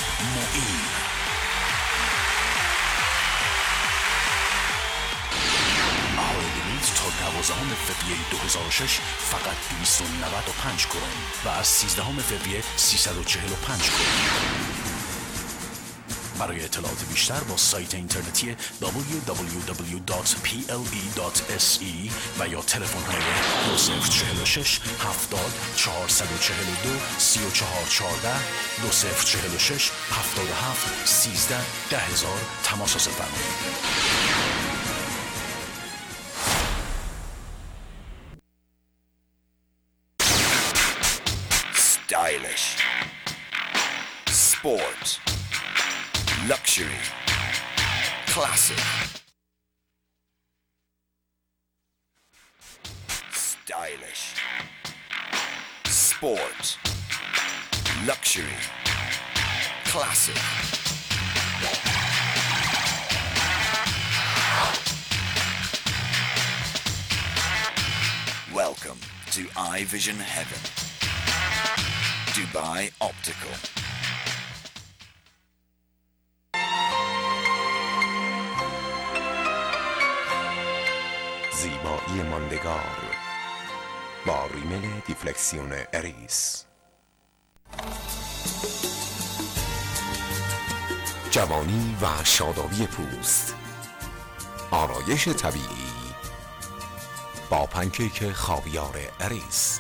آهای بلیط تا 12 فوریه 2006 فقط 295 کرون و از 13 فوریه 345 کرون. برای اطلاعات بیشتر با سایت اینترنتی www.ple.se و یا تلفن های 2046 70 442 3414 2046 77 13 10000 تماس حاصل فرمایید. Stylish Sport Luxury Classic Stylish Sport Luxury Classic Welcome to iVision Heaven Dubai Optical زیبایی ماندگار با ریمل دیفلکسیون اریس. جوانی و شادابی پوست، آرایش طبیعی با پنکیک خاویار اریس.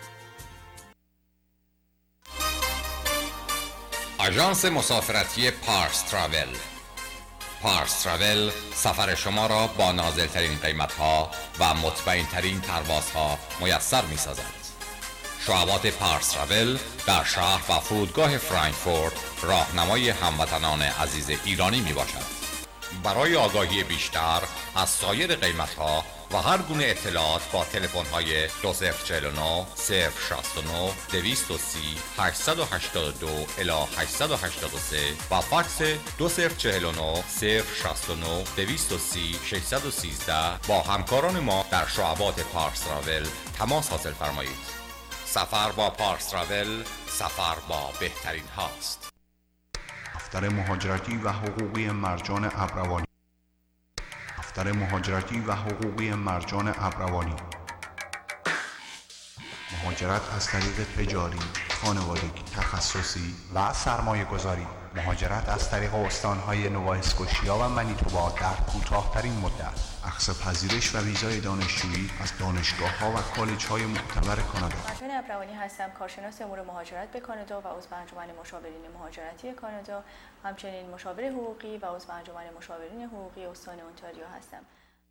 آژانس مسافرتی پارس تراول. پارس تراول سفر شما را با نازلترین قیمت‌ها و مطمئن‌ترین پروازها میسر می‌سازد. شعبات پارس تراول در شهر و فرودگاه فرانکفورت راهنمای هموطنان عزیز ایرانی میباشد. برای آگاهی بیشتر از سایر قیمت‌ها و هر گونه اطلاعات با تلفن‌های 2049 069 230 882 الی 883 و فکس 2049 069 230 613 با همکاران ما در شعبات پارس تراول تماس حاصل فرمایید. سفر با پارس تراول سفر با بهترین هاست. دفتر مهاجرتی و حقوقی مرجان ابروانی. دفتر مهاجرتی و حقوقی مرجان ابروانی. مهاجرت از طریق تجاری، خانوادگی، تخصصی و سرمایه گذاری، مهاجرت از طریق استانهای نووا اسکوشیا و منیتوبا در کوتاه‌ترین مدت، اخذ پذیرش و ویزای دانشجویی از دانشگاه‌ها و کالج‌های معتبر کانادا. مرجان ابروانی هستم، کارشناس امور مهاجرت به کانادا و عضو انجمن مشاورین مهاجرتی کانادا، همچنین مشاور حقوقی و عضو انجمن مشاورین حقوقی استان اونتاریو هستم.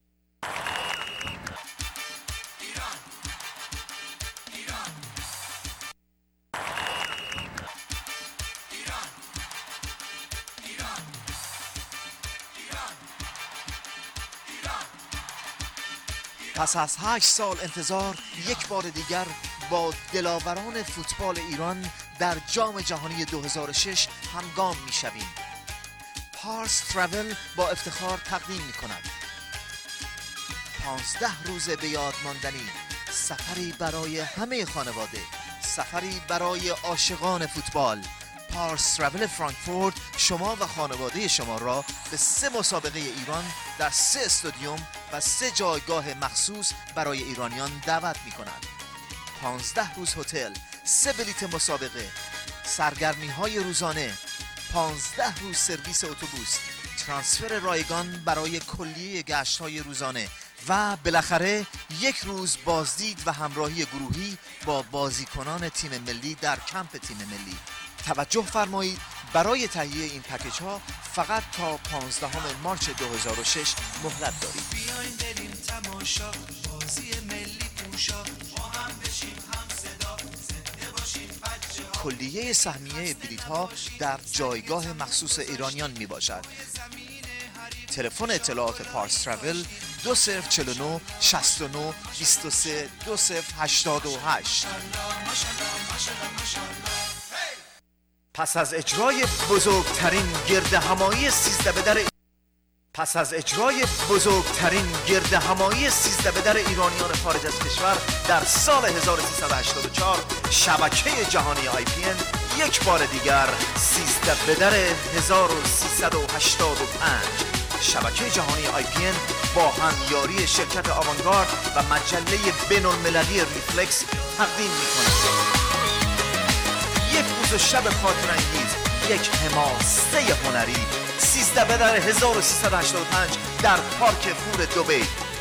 پس از 8 سال انتظار یک بار دیگر با دلاوران فوتبال ایران در جام جهانی 2006 همگام می شویم. پارس تراول با افتخار تقدیم می کند 15 روز به یاد ماندنی، سفری برای همه خانواده، سفری برای عاشقان فوتبال. پارس تراول فرانکفورت شما و خانواده شما را به 3 مسابقه ایران در 3 استادیوم و 3 جایگاه مخصوص برای ایرانیان دعوت می کند. 15 روز هتل، 3 بلیت مسابقه، سرگرمی های روزانه، 15 روز سرویس اتوبوس، ترانسفر رایگان برای کلیه گشت های روزانه و بالاخره 1 روز بازدید و همراهی گروهی با بازیکنان تیم ملی در کمپ تیم ملی. توجه فرمایید، برای تهیه این پکیج ها فقط تا 15 مارس 2006 مهلت دارید. بیاین بریم تماشا، بازی ملی پوشا، با هم بشیم هم صدا، زنده باشیم بچه‌ها. کلیه سهمیه بلیط ها در جایگاه مخصوص ایرانیان می باشد. تلفن اطلاعات پارس تراول 2049 69 23 2088. پس از اجرای بزرگترین گرد همایی 13 بدر ایرانیان خارج از کشور در سال 1384، شبکه جهانی IPN یک بار دیگر 13 بدر 1385. شبکه جهانی IPN با همیاری شرکت آوانگارد و مجله بین‌المللی ریفلکس تقدیم می‌کند یک روز و شب خاطر انگیز، یک حماسه هنری، 13 بدر 1385 در پارک فور دبی.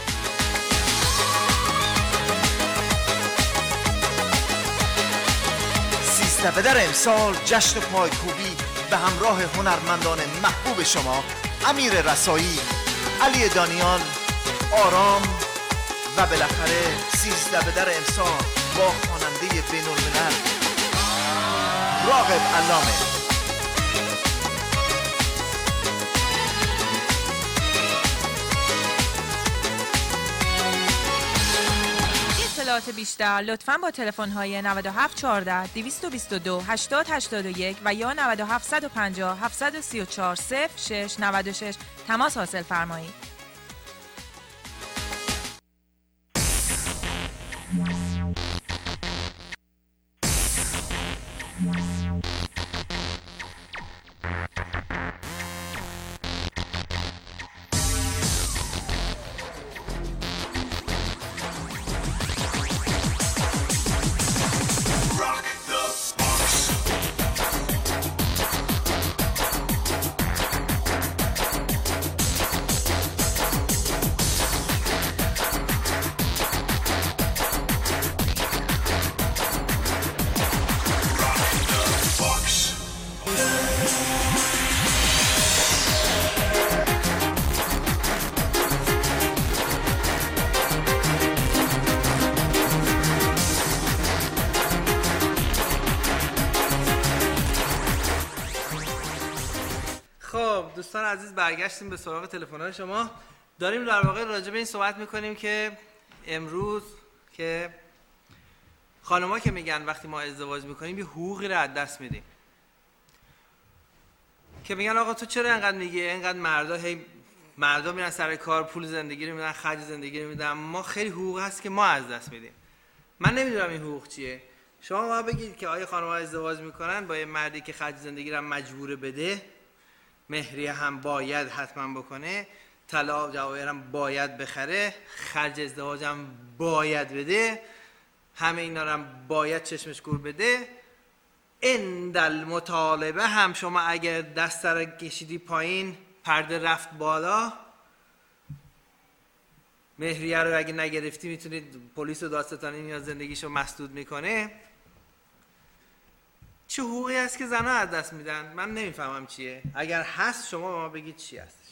بدر امسال جشن پایکوبی به همراه هنرمندان محبوب شما، امیر رسایی، علی دانیال، آرام و بالاخره 13 بدر امسال با خواننده بین‌الملل راغب علامه. اطلاعات بیشتر لطفاً با تلفن‌های 97 14 222 80 81 و یا 97 150 734 06 96 تماس حاصل فرمایید. دوستان عزیز، برگشتیم به سراغ تلفن‌های شما. داریم در واقع راجع به این صحبت می‌کنیم که امروز که خانم‌ها که میگن وقتی ما ازدواج می‌کنیم یه حقوقی رو از دست میدیم، که میگن آقا تو چرا اینقدر میگی، اینقدر مردا میرن سر کار، پول زندگی رو میدن، خرج زندگی رو میدن، ما خیلی حقوق هست که ما از دست میدیم. من نمیدونم این حقوق چیه. شما ما بگید که آیا خانم‌ها ازدواج می‌کنن با یه مردی که خرج زندگی رو مجبور بده، مهریه هم باید حتما بکنه، طلا جواهر هم باید بخره، خرج ازدواج هم باید بده، همه اینا رو هم باید چشمش کور بده، اندل مطالبه هم شما اگر دست را کشیدی پایین پرده رفت بالا، مهریه رو اگه نگرفتی میتونید پلیس و دادستانی یا زندگیشو مسدود میکنه. چه حقوقی هست که زنها از دست میدن؟ من نمیفهمم چیه. اگر هست شما به ما بگید چی هستش.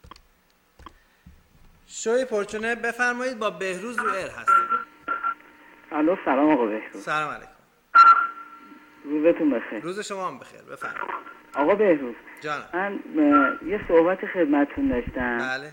شوی پرچونه بفرمایید، با بهروز رو ایر هستیم. الو سلام آقا بهروز. سلام علیکم. روزتون بخیر. روز شما هم بخیر. بفرمایید آقا بهروز. جانم. من یه صحبت خدمتتون داشتم. بله.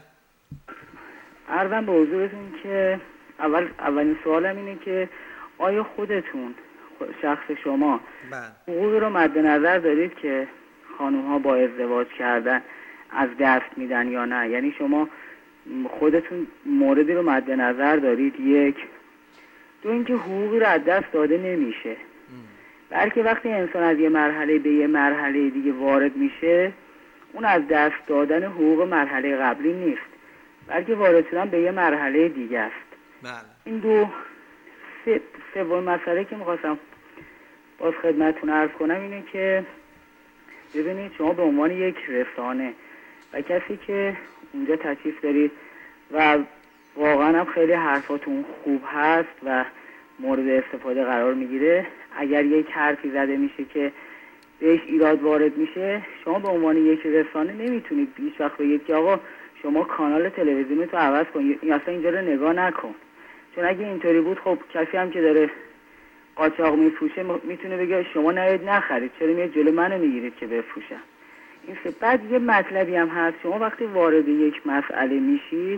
عرضم به حضورتون که اولین سوالم اینه که آیا خودتون شخص شما حقوقی رو مد نظر دارید که خانوم ها با ازدواج کردن از دست میدن یا نه؟ یعنی شما خودتون موردی رو مد نظر دارید؟ یک. دو اینکه حقوقی رو از دست داده نمیشه، بلکه وقتی انسان از یه مرحله به یه مرحله دیگه وارد میشه، اون از دست دادن حقوق مرحله قبلی نیست، بلکه وارد شدن به یه مرحله دیگه است. بله. این دو سوم مسئله که میخواستم باز خدمتتون عرض کنم اینه که ببینید شما به عنوان یک رسانه و کسی که اونجا تشریف دارید و واقعا هم خیلی حرفاتون خوب هست و مورد استفاده قرار میگیره، اگر یک حرفی زده میشه که بهش ایراد وارد میشه، شما به عنوان یک رسانه نمیتونید هیچ وقت بگید که آقا شما کانال تلویزیونی تو عوض کن، اصلا اینجا رو نگاه نکن. چون اگه اینطوری بود خب کسی هم که داره قاچاق میفروشه میتونه بگه شما نهید نخرید، چرا میاد جلو منو میگیرید که بفروشم. این بعد یه مطلبی هم هست، شما وقتی وارد یک مسئله میشید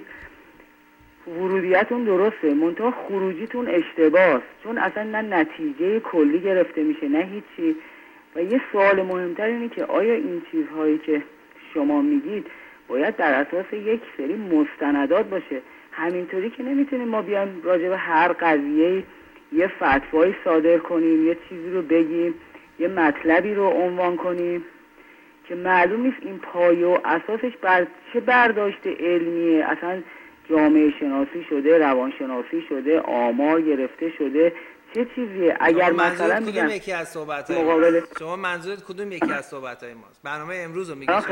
ورودیتون درسته، منتها خروجیتون اشتباهه، چون اصلا نه نتیجه کلی گرفته میشه نه هیچی. و یه سوال مهمتر اینه که آیا این چیزهایی که شما میگید باید در اساس یک سری مستندات باشه؟ همینطوری که نمیتونیم ما بیایم راجع به هر قضیه یه فتوایی صادر کنیم، یه چیزی رو بگیم، یه مطلبی رو عنوان کنیم که معلوم نیست این پایه و اساسش بر چه برداشت علمیه، اصلا جامعه شناسی شده، روانشناسی شده، آمار گرفته شده، چه چیزیه؟ اگر مثلا میگم یکی از صحبت‌های شما منظورت کدوم یکی از صحبت‌های ماست؟ برنامه امروز رو میگید.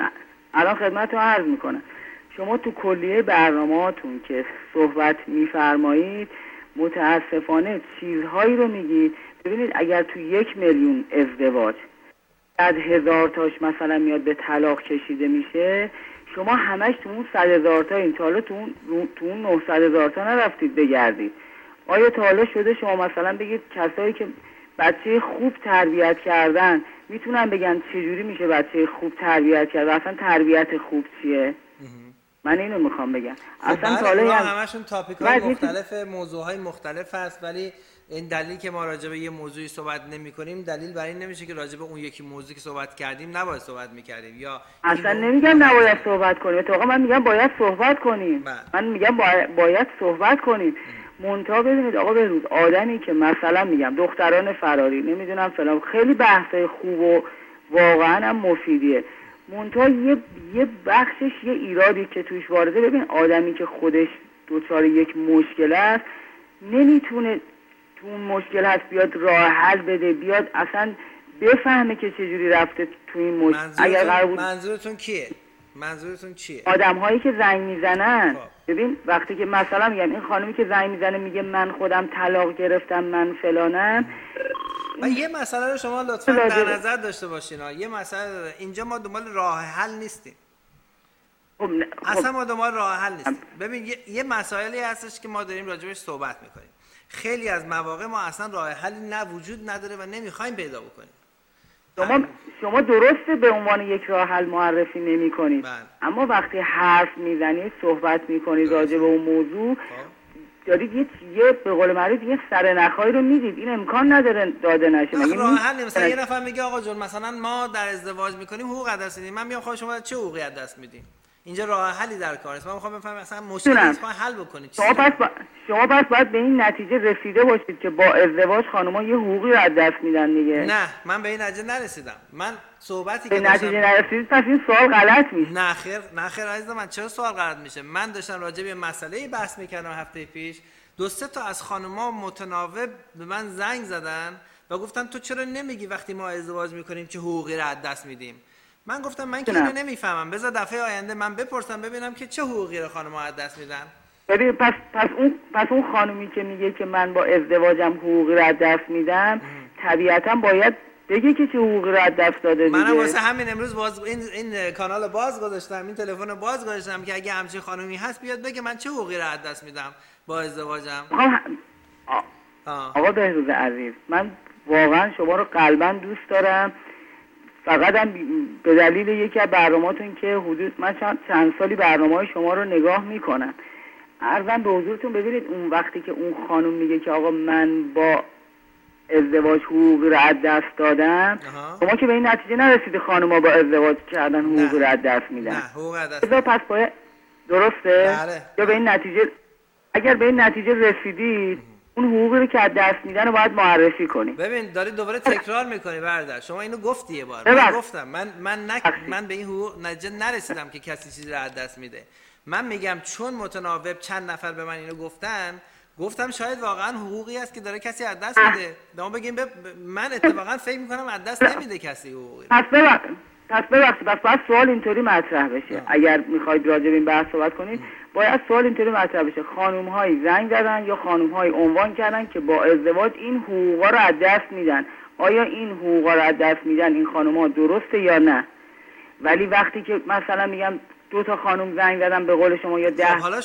الان خدمتتون عرض میکنم. شما تو کلیه برنامه‌هاتون که صحبت میفرمایید متاسفانه چیزهایی رو میگید. ببینید اگر تو 1 میلیون ازدواج از 1000 تاش مثلا میاد به طلاق کشیده میشه، شما همش تو اون 100,000 تا این تا حالا تو اون 900,000 تا نرفتید بگردید. آیا تا حالا شده شما مثلا بگید کسایی که بچه خوب تربیت کردن میتونن بگن چجوری میشه بچه خوب تربیت کرد و اصلا تربیت خوب چیه؟ من اینو میخوام بگم. اصلا تا حالا همشون تاپیک‌های مختلف، موضوعهای مختلف هست، ولی این دلیل که ما راجع به یه موضوعی صحبت نمی‌کنیم دلیل بر این نمیشه که راجع به اون یکی موضوعی که صحبت کردیم نباید صحبت می‌کردیم. یا اصلا نمیگم نباید صحبت کنیم، اتفاقا من میگم باید صحبت کنیم. من میگم باید صحبت کنیم. منتها ببینید آقا بهروز، آدمی که مثلا میگم دختران فراری نمیدونم فلان، خیلی بحثای خوب و واقعا هم مفیدیه، منتها یه بخشش یه ایرادی که توش وارده. ببین آدمی که خودش دوچار یک مشکل است نمیتونه تو اون مشکل هست بیاد راه حل بده، بیاد اصلا بفهمه که چجوری رفته تو این مشکل. اگر قرار بود منظورتون کیه؟ منظورتون چیه؟ آدم هایی که زنگ میزنن. ببین وقتی که مثلا میگم این خانمی که زنگ میزنه میگه من خودم طلاق گرفتم، من فلانم، و یه مسئله رو شما لطفا در نظر داشته باشین. یه مسئله داره. اینجا ما دنبال راه حل نیستیم. اصلا ما دنبال راه حل نیستیم. ببین یه مسائلی هستش که ما داریم راجبش صحبت میکنیم. خیلی از مواقع ما اصلا راه حلی نه وجود نداره و نمیخوایم پیدا بکنیم. شما درسته به عنوان یک راه حل معرفی نمی کنید، اما وقتی حرف میزنید صحبت میکنید راجع به اون موضوع دارید یه به قول معروف یه سرنخایی رو میدید. این امکان نداره داده نشه. مگه راه حل مثلا یه نفر میگه آقا جون مثلا ما در ازدواج میکنیم حقوق از دست میدیم، من میام خواهم شما چه حقوقی از دست میدین؟ اینجا راه حلی در کار است. من میخوام بفهمم مثلا مشکل است حل بکنید. شما پس باید به این نتیجه رسیده باشید که با ازدواج خانم‌ها یه حقوقی رو از دست میدن دیگه. نه من به این نتیجه نرسیدم. من صحبتی که به نتیجه نرسیدید پس این سوال غلط میشه. نه خیر عزیز من، چرا سوال غلط میشه؟ من داشتم راجع به مسئله بحث میکردم هفته پیش. 2-3 تا از خانم‌ها متناوب به من زنگ زدن و گفتن تو چرا نمیگی وقتی ما ازدواج میکنیم چه حقوقی رو از دست میدیم؟ من گفتم من که اینو نمیفهمم، بذار دفعه آینده من بپرسم ببینم که چه حقوقی رو خانم‌ها از دست میدن. ببین پس اون خانومی که میگه که من با ازدواجم حقوقی رو از دست میدم طبیعتا باید بگه که چه حقوقی رو از دست داده دیگه. منم واسه همین امروز این کانال باز گذاشتم، این تلفن باز گذاشتم که اگه همچین خانومی هست بیاد بگه من چه حقوقی رو از دست میدم با ازدواجم. آقا بهروز عزیز، من واقعا شما رو قلبا دوست دارم، فقط هم به دلیل یکی از برنامه‌تون که حدود من چند سالی برنامه‌های شما رو نگاه میکنم. عرضم به حضورتون ببینید اون وقتی که اون خانم میگه که آقا من با ازدواج حقوقی رو از دست دادم، شما که به این نتیجه نرسیدی خانم‌ها با ازدواج کردن حقوقی رو از دست میدن. نه حقوق از دست پس باید درسته؟ بله. یا به این نتیجه اگر به این نتیجه رسیدید اون حقوقی رو که از دست میدن رو باید معرفی کنی. ببین داری دوباره تکرار میکنی برادر، شما اینو گفتی یه بار. من گفتم من به این حقوق نتیجه نرسیدم که کسی چیزی رو از دست میده. من میگم چون متناوب چند نفر به من اینو گفتم شاید واقعا حقوقی است که داره کسی از دست میده. ما بگیم من اتفاقا فکر میکنم از دست نمیده کسی حقوقی. پس باید سوال اینطوری مطرح بشه. اگر میخواید راجع به این بحث صحبت کنید باید سوال اینطوری مطرح بشه: خانم‌های زنگ زدن یا خانم‌های عنوان کردن که با ازدواج این حقوقا رو از دست میدن، آیا این حقوقا رو از دست میدن این خانم‌ها درسته یا نه؟ ولی وقتی که مثلا میگم 2 تا خانم زنگ زدن به قول شما یا 10 حالا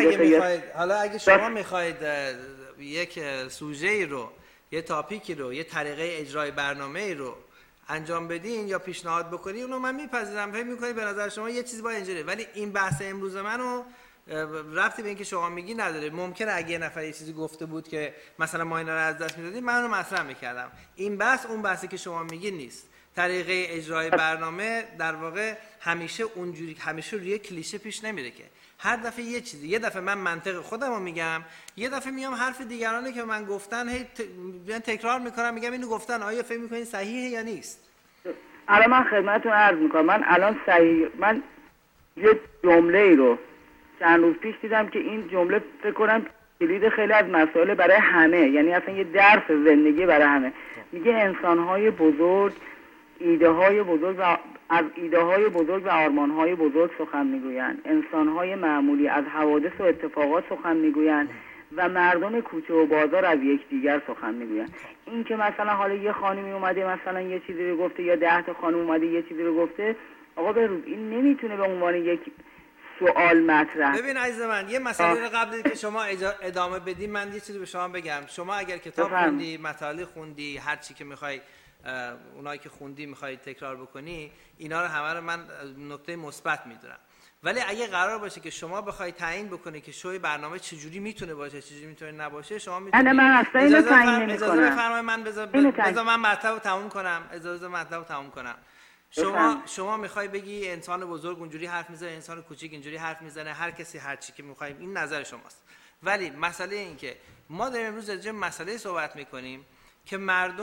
اگه شما میخواید یک سوژه‌ای رو، یه تاپیکی رو، یه طریقه اجرای برنامه‌ای رو انجام بدین یا پیشنهاد بکنی، اونو من میپذیرم. فکر می‌کنی به نظر شما یه چیزی با اینجوریه، ولی این بحث امروز منو ربطی به این که شما میگی نداره. ممکنه اگه یه نفر یه چیزی گفته بود که مثلا ما اینا رو از دست میدادیم من اونو مطرح میکردم. این بحث اون بحثی که شما میگی نیست. طریقه اجرای برنامه در واقع همیشه اونجوری، همیشه روی کلیشه پیش نمیره که هر دفعه یه چیزی. یه دفعه من منطق خودم رو میگم، یه دفعه میام حرف دیگرانی که من گفتن تکرار میکنم، میگم اینو گفتن، آیا فکر میکنین صحیحه یا نیست؟ الان من خدمتتون عرض میکنم، من الان من یه جمله ای رو چند روز پیش دیدم که این جمله فکر کنم کلید خیلی از مسائل برای همه، یعنی اصلا یه درس زندگی برای همه. میگه انسان‌های بزرگ ایده‌های بزرگ و از ایده‌های بزرگ و آرمان‌های بزرگ سخن میگویند، انسان‌های معمولی از حوادث و اتفاقات سخن میگویند و مردم کوچه و بازار از یکدیگر سخن میگویند. این که مثلا حالا یه خانمی اومده مثلا یه چیزی رو گفته یا 10 تا خانم اومده یه چیزی رو گفته، آقا بهروز این نمیتونه به عنوان یک سوال مطرح. ببین عزیز من، یه مسئله رو قبل که شما ادامه بدی من یه چیزی به شما بگم. شما اگر کتاب خوندی، مطالعه خوندی، هر چی که میخوای اونایی که خوندی میخوای تکرار بکنی، اینا رو همه رو من نکته مثبت میدونم. ولی اگه قرار باشه که شما بخوای تعیین بکنی که شوی برنامه چجوری میتونه باشه چجوری میتونه نباشه، شما میتونید. من اصلا اینو تعیین نمی‌کنم. اجازه بفرمایید من بذار من مطلبو تموم کنم. اجازه مطلبو تموم کنم. شما میخوای بگی انسان بزرگ اونجوری حرف میزنه، انسان کوچیک اینجوری حرف میزنه، هر کسی هر چی که میخوایم، این نظر شماست. ولی مسئله این که ما داریم امروز راجع به مسئله صحبت میکنیم که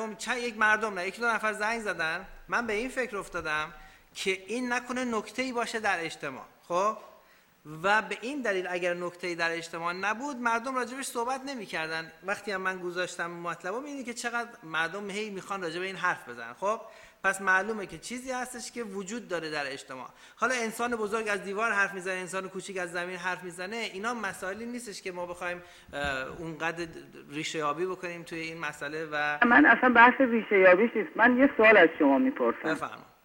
یک دو نفر زنگ زدن، من به این فکر افتادم که این نکنه نکته‌ای باشه در اجتماع. خب و به این دلیل اگر نکته‌ای در اجتماع نبود مردم راجبش صحبت نمی‌کردن. وقتی هم من گذاشتم مطلبو می‌بینی که چقدر مردم میخوان راجب این حرف بزنن. خب پس معلومه که چیزی هستش که وجود داره در اجتماع. حالا انسان بزرگ از دیوار حرف میزنه، انسان کوچیک از زمین حرف میزنه، اینا مسائلی نیستش که ما بخوایم اونقدر ریشه یابی بکنیم توی این مسئله. و من اصلا بحث ریشه یابیش نیست. من یه سوال از شما میپرسم.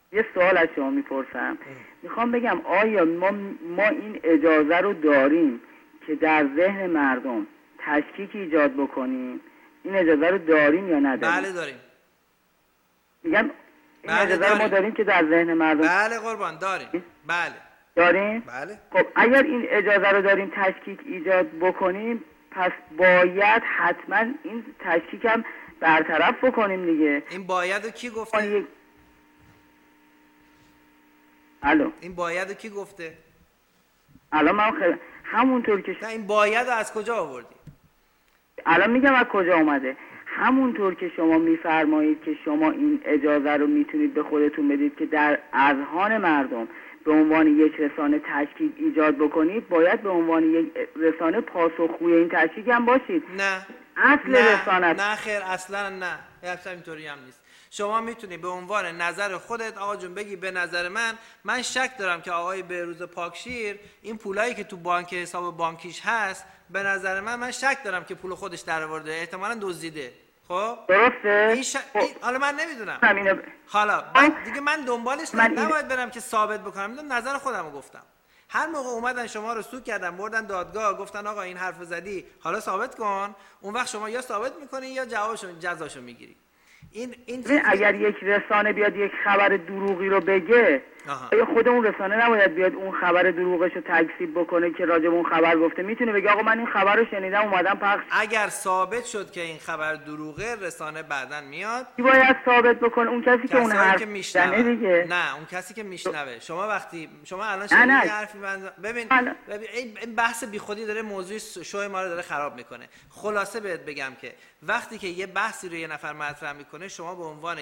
میخوام بگم آیا ما این اجازه رو داریم که در ذهن مردم تشکیک ایجاد بکنیم؟ این اجازه رو داریم یا نداریم؟ بله داریم. میگم این اجازه رو ما داریم که در ذهن مردم. بله قربان داریم. بله داریم؟ بله. خب اگر این اجازه رو داریم تشکیک ایجاد بکنیم، پس باید حتما این تشکیک هم برطرف بکنیم دیگه. این باید رو کی گفته؟ الو، این باید رو کی گفته؟ الان من همونطور که این باید رو از کجا آوردی؟ الان میگم از کجا اومده. همونطور که شما میفرمایید که شما این اجازه رو میتونید به خودتون بدید که در اذهان مردم به عنوان یک رسانه تشکیک ایجاد بکنید، باید به عنوان یک رسانه پاسخگوی این تشکیک هم باشید. نه اصل رسانه. نه خیر، اصلا نه، اینطوری هم نیست. شما میتونی به عنوان نظر خودت آقا جون بگی به نظر من شک دارم که آقای بهروز پاکشیر این پولایی که تو بانک حساب بانکیش هست، به نظر من شک دارم که پول خودش درآورده، احتمالاً دزدیده. خب درسته؟ حالا من نمیدونم. حالا دیگه من دنبالش نباید برم که ثابت بکنم، نظر خودمو گفتم. هر موقع اومدن شما رو سوق کردن، بردن دادگاه، گفتن آقا این حرف زدی، حالا ثابت کن، اون وقت شما یا ثابت میکنی یا جزاشو میگیری. این اگر یک رسانه بیاد یک خبر دروغی رو بگه، آیا خود اون رسانه نباید بیاد اون خبر دروغش رو تکذیب بکنه که راجب اون خبر گفته؟ میتونه بگه آقا من این خبر رو شنیدم اومدم پخش. اگر ثابت شد که این خبر دروغه، رسانه بعدن میاد کی باید ثابت بکنه؟ اون کسی که اون حرف میشنوه دیگه. نه، اون کسی که میشنوه. شما الان شنیدی حرفی من ببین این بحث بیخودی داره موضوع شو ما رو داره خراب میکنه. خلاصه بهت بگم که وقتی که یه بحثی رو یه نفر مطرح میکنه، شما به عنوان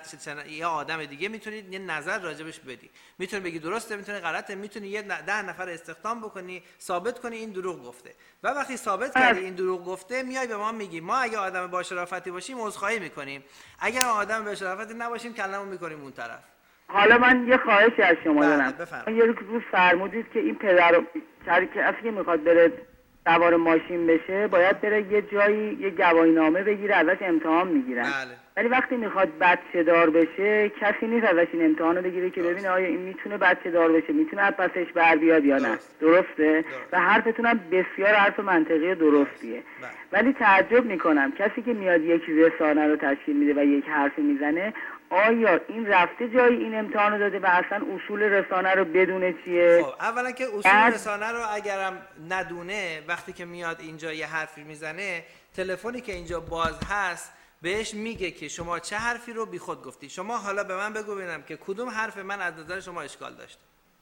یه آدم دیگه میتونید یه نظر راجبش بدی. میتونی بگی درسته، میتونی غلطه، میتونی یه 10 نفر استخدام بکنی ثابت کنی این دروغ گفته. و وقتی ثابت کردی این دروغ گفته، میای به ما میگی ما اگه آدم با شرافتی باشیم عذرخواهی میکنیم، اگر آدم با شرافتی نباشیم کلمو میکنیم اون طرف. حالا من یه خواهشی از شما دارم. بفرمایید. یه روز فرمودید که این پدر کسی که میخواد بره سوار ماشین بشه باید بره یه جایی یه گواهینامه بگیره، ازش امتحان میگیرن. بله. ولی وقتی میخواد بچه دار بشه کسی نیست ازش این امتحان رو بگیره که ببینه آیا این میتونه بچه دار بشه، میتونه از پسش بر بیاد یا نه. درسته؟ و حرفتون هم بسیار حرف منطقی درستیه. ولی تعجب میکنم کسی که میاد یک رسانه رو تشکیل میده و یک حرفی میزنه، آیا این رفته جایی این امتحان رو داده و اصلا اصول رسانه رو بدونه چیه؟ خب اولا که اصول رسانه رو اگرم ندونه، وقتی که میاد اینجا یه حرفی میزنه، تلفنی که اینجا باز هست بهش میگه که شما چه حرفی رو بیخود گفتی. شما حالا به من بگو ببینم که کدوم حرف من از نظر شما اشکال داشت.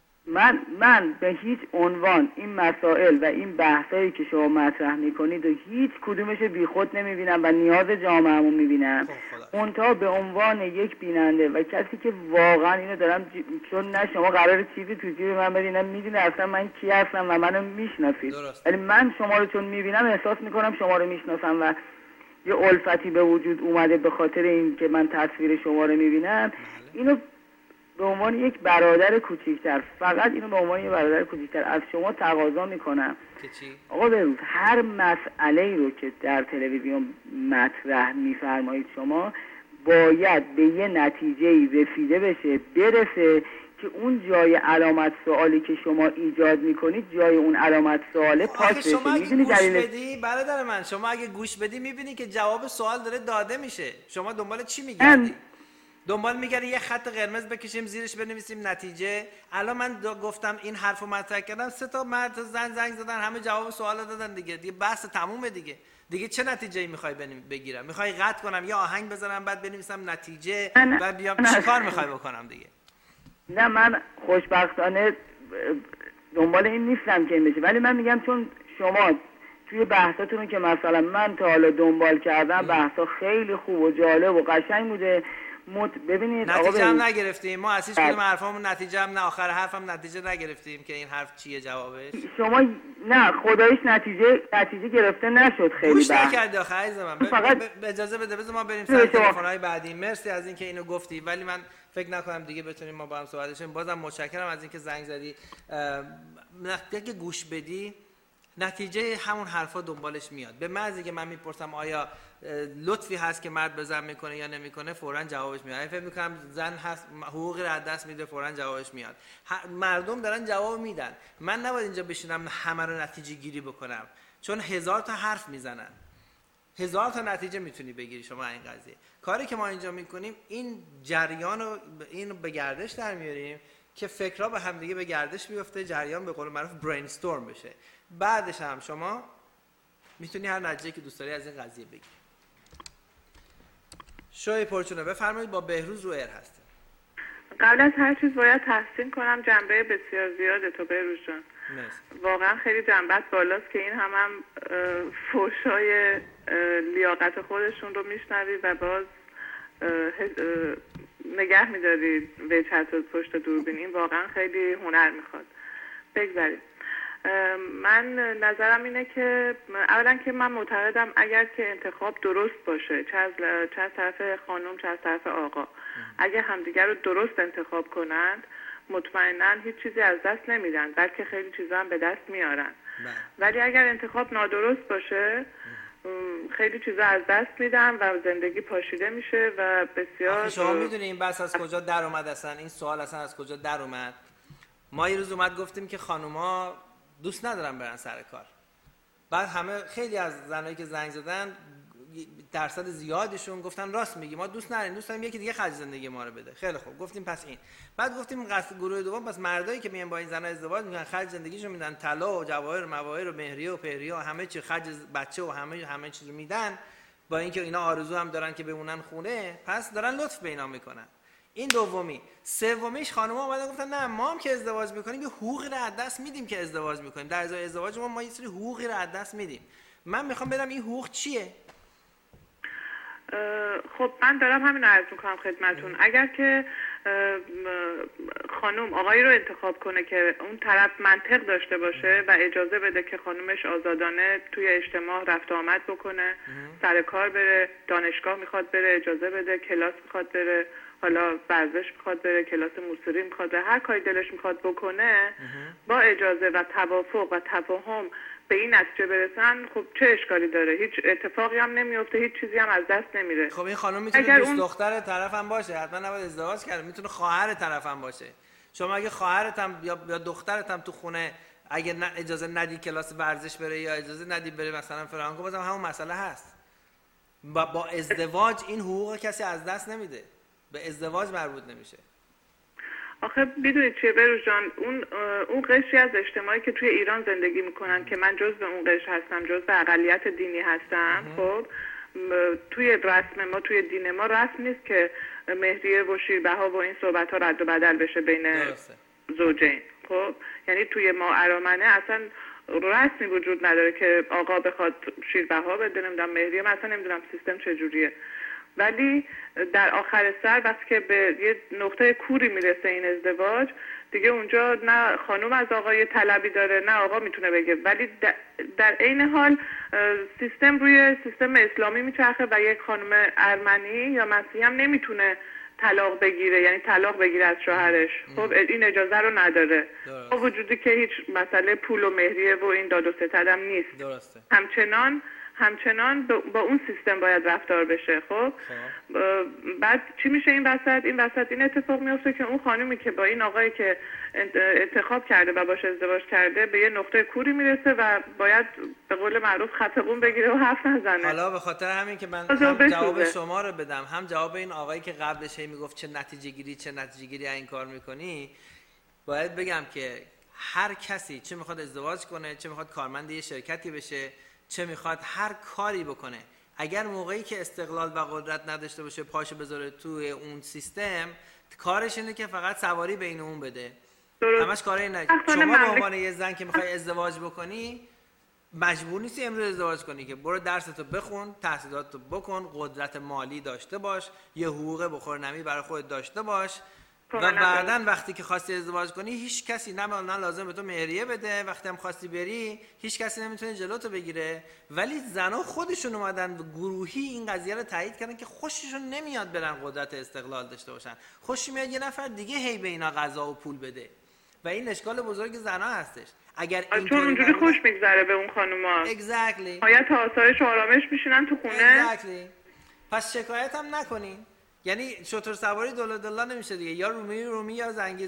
من به هیچ عنوان این مسائل و این بحثایی که شما مطرح میکنید و هیچ کدومش بیخود نمیبینم و نیاز جامعه‌مون میبینم. اونتا به عنوان یک بیننده و کسی که واقعا اینو دارم، چون نه شما قراره چیزی تو جیب من بدینم، میدونه اصلا من کی هستم و منو میشناسید، ولی من شما رو چون میبینم احساس میکنم شما رو میشناسم و یه الفتی به وجود اومده به خاطر این که من تصویر شما رو میبینم. اینو به عنوان یک برادر کوچیکتر، فقط اینو به عنوان یک برادر کوچیکتر از شما تقاضا میکنم آقا بهروز، هر مسئله‌ای رو که در تلویزیون مطرح میفرمایید شما باید به یه نتیجه‌ای رسیده بشه، برسه که اون جای علامت سوالی که شما ایجاد میکنید جای اون علامت سواله پاک بشه. شما اگه گوش بدی برادر من، شما اگه گوش بدی میبینی که جواب سوال داره داده میشه. شما دنبال چی میگردی؟ دنبال میگردی یه خط قرمز بکشیم زیرش بنویسیم نتیجه. الان من گفتم این حرفو مطرح کردم، 3 تا مرد زنگ زدن، همه جواب سوال دادن دیگه بحث تمومه دیگه چه نتیجه‌ای میخوای بگیرم؟ میخوای قطع کنم یا آهنگ بزنم بعد بنویسم نتیجه بعد بیام چیکار میخوای بکنم دیگه؟ نه من خوشبختانه دنبال این نیستم که این بشه، ولی من میگم چون شما توی بحثاتون که مثلا من تا حالا دنبال کردم بحثا خیلی خوب و جالب و قشنگ بوده. ببینید نتیجه هم نگرفتیم ما از هیچ کدوم حرفامون، نتیجه هم نه، آخر حرفم نتیجه نگرفتیم که این حرف چیه جوابش. شما نه خداییش نتیجه گرفته نشد. خیلی گوش نکردی آخه عزیز من. فقط اجازه بده بذار ما بریم سر تلفن‌های بعدی. مرسی از اینکه اینو گفتی، ولی من فکر نکنم دیگه بتونیم ما با هم صحبت کنیم. بازم متشکرم از اینکه زنگ زدی. اگه گوش بدی نتیجه همون حرفا دنبالش میاد. به محضی که من میپرسم آیا لطفی هست که مرد به زن میکنه یا نمیکنه، فوراً جوابش میاد. فکر میکنم زن هست حقوقی رو از دست میده، فوراً جوابش میاد. مردم دارن جواب میدن. من نباید اینجا بشینم همه رو نتیجه گیری بکنم، چون 1000 تا حرف میزنن، 1000 تا نتیجه میتونی بگیری شما این قضیه. کاری که ما اینجا میکنیم این جریان رو اینو به گردش در میاریم که فکرها به هم دیگه به گردش بیفته، جریان به قول معروف برین استورم بشه. بعدش هم شما میتونی هر نتیجه‌ای که دوست داری از این قضیه بگیری. شوی پرچونه بفرمایید، با بهروز رو ایر هستیم. قبل از هر چیز باید تحسین کنم جنبه بسیار زیاده تو بهروز جان. واقعا خیلی جنبت بالاست که این هم فوشای لیاقت خودشون رو میشنوی و باز نگه میداری وجهت پشت دوربین. این واقعا خیلی هنر میخواد. بگذارید من نظرم اینه که اولا که من معتقدم اگر که انتخاب درست باشه، چه از طرف خانم چه از طرف آقا، اگر همدیگر رو درست انتخاب کنند مطمئنا هیچ چیزی از دست نمیدن، بلکه خیلی چیزا هم به دست میارن. ولی اگر انتخاب نادرست باشه خیلی چیزا از دست میدن و زندگی پاشیده میشه و بسیار. شما میدونی این بحث از کجا در اومد اصلا؟ این سوال اصلا از کجا در اومد؟ ما یه روز اومد گفتیم که خانوما دوست ندارن برن سر کار. بعد خیلی از زنایی که زنگ زدن درصد زیادشون گفتن راست میگی، ما دوست نداریم، دوست داریم یکی دیگه خرج زندگی ما رو بده. خیلی خوب، گفتیم پس این. بعد گفتیم گروه دوم پس مردایی که میان با این زنا ازدواج میکنن خرج زندگیشون میدن، طلا و جواهر و مواهر و مهریه و پهریه و همه چی، خرج بچه و همه چیز رو میدن، با اینکه اینا آرزو هم دارن که بمونن خونه، پس دارن لطف به اینا میکنن. این دومی. سومیش خانم‌ها اومدن گفتن نه ما هم که ازدواج میکنیم یه حقوقی رو از دست میدیم که ازدواج میکنیم، در ازای ازدواج ما یه سری حقوقی رو از دست میدیم. من میخوام بدم این حقوق چیه؟ خب من دارم همین رو عرض میکنم خدمتون. اگر که خانم آقایی رو انتخاب کنه که اون طرف منطق داشته باشه و اجازه بده که خانومش آزادانه توی اجتماع رفت آمد بکنه، سر کار بره، دانشگاه میخواد بره اجازه بده، کلاس میخواد بره، حالا ورزش میخواد بره، کلاس موسیقی میخواد بره، هر کاری دلش میخواد بکنه، با اجازه و توافق و تفاهم به این نتیجه برسن، خب چه اشکالی داره؟ هیچ اتفاقی هم نمیفته، هیچ چیزی هم از دست نمیره. خب این خانم میتونه دوست دختر طرفم باشه، حتما نباید ازدواج کرده، میتونه خواهر طرفم باشه. شما اگه خواهرتم یا دخترتم تو خونه اگه اجازه ندی کلاس ورزش بره یا اجازه ندی بره مثلا فرانکو، بازم همون مسئله هست. با ازدواج این حقوق کسی از دست نمیده، به ازدواج مربوط نمیشه. آخه میدونید چیه بروز جان، اون قشری از اجتماعی که توی ایران زندگی میکنن که من جزء اون قشر هستم، جزء اقلیت دینی هستم، خب توی رسم ما، توی دین ما رسم نیست که مهریه و شیربها و این صحبت ها رد و بدل بشه بین زوجین. خب یعنی توی ما ارامنه اصلا رسمی وجود نداره که آقا بخواد شیربها بده، نمیدونم مهریه، من اصلا نمیدونم سیستم چجوریه. ولی در آخر سر وقتی که به یه نقطه کوری میرسه این ازدواج دیگه، اونجا نه خانوم از آقای طلبی داره نه آقا میتونه بگه، ولی در عین حال سیستم روی سیستم اسلامی میچرخه و یک خانم ارمنی یا مسیحی هم نمیتونه طلاق بگیره، یعنی طلاق بگیره از شوهرش. خب این اجازه رو نداره، با وجودی که هیچ مسئله پول و مهریه و این داد و ستد هم نیست. درسته. همچنان با اون سیستم باید رفتار بشه. خب بعد چی میشه این وسط این اتفاق میفته که اون خانومی که با این آقایی که انتخاب کرده و باشه ازدواج کرده به یه نقطه کوری میرسه و باید به قول معروف خطقون بگیره و حرف نزنه. حالا به خاطر همین که من هم جواب شما رو بدم، هم جواب این آقایی که قبلش میگفت چه نتیجه گیری این کار میکنی، باید بگم که هر کسی چه میخواد ازدواج کنه، چه میخواد کارمند یه شرکتی بشه، چه میخواد هر کاری بکنه، اگر موقعی که استقلال و قدرت نداشته باشه پاشو بذاره توی اون سیستم، کارش اینه که فقط سواری بین اون بده. همش کاره اینه. شما به عنوان یه زن که میخوای ازدواج بکنی مجبور نیستی امروز ازدواج کنی، که برو درستو بخون، تحصیلاتو بکن، قدرت مالی داشته باش، یه حقوق بخور نمی برای خودت داشته باش و بعداً وقتی که خواستی ازدواج کنی هیچ کسی نه لازم به تو مهریه بده، وقتی هم خواستی بری هیچ کسی نمیتونه جلوتو بگیره. ولی زنا خودشون اومدن گروهی این قضیه رو تایید کردن که خوششون نمیاد برن قدرت استقلال داشته باشن، خوش میاد یه نفر دیگه هی به اینا غذا و پول بده و این اشکال بزرگ زنا هستش. اگر چون اونجوری خوش میگذره به اون خانوما. Exactly. آیا تا آسایش و آرامش میشینن تو خونه. Exactly. پس شکایت هم نکنین. یعنی شتر سواری دلا نمیشه دیگه، یا رومی یا زنگی.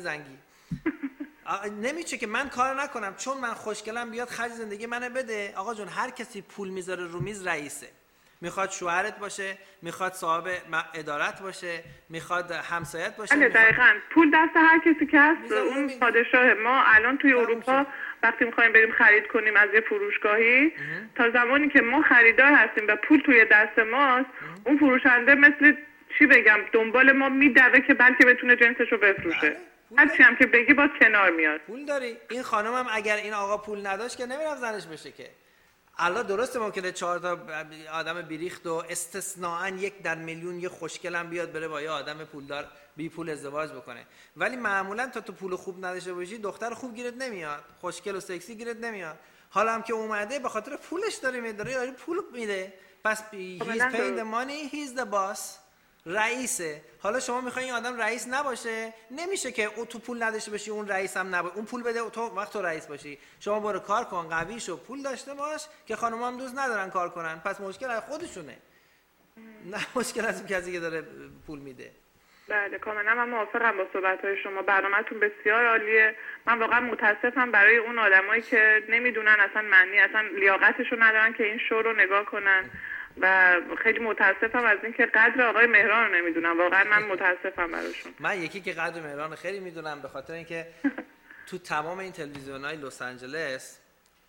نمیشه که من کار نکنم چون من خوشگلم بیاد خرج زندگی منو بده. آقا جون هر کسی پول میذاره رو میز رئیسه، میخواد شوهرت باشه، میخواد صاحب ادارت باشه، میخواد همسایت باشه. دقیقاً پول دست هر کسی که هست اون پادشاه. ما الان توی اروپا وقتی میخوایم بریم خرید کنیم از یه فروشگاهی، تا زمانی که ما خریدار هستیم و پول توی دست ماست، اون فروشنده مثل چی بگم دنبال ما میدوه که بلکه بتونه جنسشو بفروشه. هرچی هم که بگی باز کنار میاد. پول داری. این خانم هم اگر این آقا پول نداشت که نمیرفت زنش بشه که. الان درسته ممکنه 4 تا آدم بیریخت و استثناءً 1 در میلیون یه خوشگلم بیاد بره با یه آدم پولدار بی پول ازدواج بکنه، ولی معمولا تا تو پول خوب نداشته باشی دختر خوب گیرت نمیاد، خوشگل و سکسی گیرت نمیاد. حالا هم که اومده به خاطر پولش داره پول میده، پس he's paying the money, he's the boss. رئیسه. حالا شما میخواین این آدم رئیس نباشه، نمیشه که او تو پول نداشته باشی اون رئیس هم نباشه، اون پول بده تو وقت تو رئیس باشی. شما برو کار کن، قوی شو، پول داشته باش که خانوما هم دوست ندارن کار کنن، پس مشکل از خودشونه نه مشکل از اون کسی که داره پول میده. بله کاملا من موافقم با صحبت‌های شما. برنامه‌تون بسیار عالیه. من واقعا متاسفم برای اون آدمایی که نمیدونن اصلا معنی، اصلا لیاقتشو ندارن که این شو رو نگاه کنن و خیلی متاسفم از اینکه قدر آقای مهران رو نمیدونم. واقعا من متاسفم براشون. من یکی که قدر مهران خیلی میدونم، به خاطر اینکه تو تمام این تلویزیون‌های لس آنجلس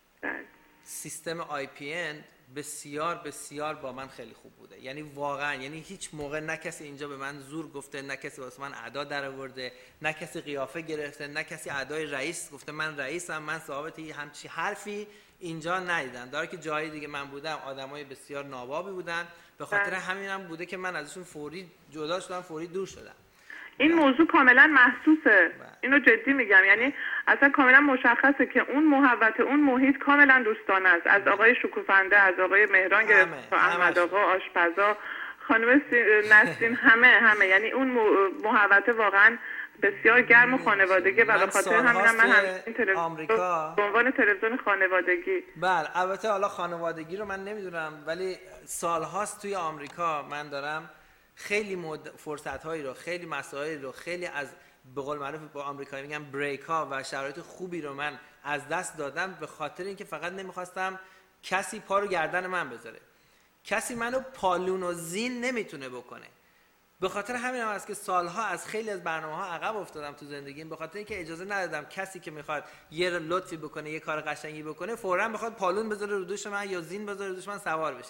سیستم IPN بسیار بسیار با من خیلی خوب بوده. یعنی واقعا، یعنی هیچ موقع نه کسی اینجا به من زور گفته، نه کسی واسه من ادا در آورده، نه کسی قیافه گرفته، نه کسی ادای رئیس گفته من رئیسم، من صاحبتی، همچی حرفی اینجا ندیدم. داره که جایی دیگه من بودم آدمای بسیار نابابی بودن، به خاطر همینم بوده که من ازشون فوری جدا شدم، فوری دور شدم. این موضوع کاملا محسوسه، اینو جدی میگم، یعنی اصلا کاملا مشخصه که اون محوطه، اون محیط کاملا دوستانه است، از آقای شکوفنده، از آقای مهران گرفت تا احمد آقا، آشپزا، خانم نسرین، همه یعنی اون محوطه واقعا بسیار گرم و خانوادگی و به خاطر همینم من همین تلویزیون به عنوان تلویزیون خانوادگی. بله البته حالا خانوادگی رو من نمیدونم، ولی سالهاست توی آمریکا من دارم خیلی فرصت‌هایی رو، خیلی مسائلی رو، خیلی از به قول معروف با آمریکایی میگم بریک‌ها و شرایط خوبی رو من از دست دادم به خاطر اینکه فقط نمیخواستم کسی پا رو گردن من بذاره. کسی منو پالون و زین نمیتونه بکنه. به خاطر همین هم است که سالها از خیلی از برنامه‌ها عقب افتادم تو زندگیم، به خاطر اینکه اجازه ندادم کسی که میخواد یه لطفی بکنه، یه کار قشنگی بکنه، فوراً بخواد پالون بذاره رو دوش من یا زین بذاره رو دوش من سوار بشه.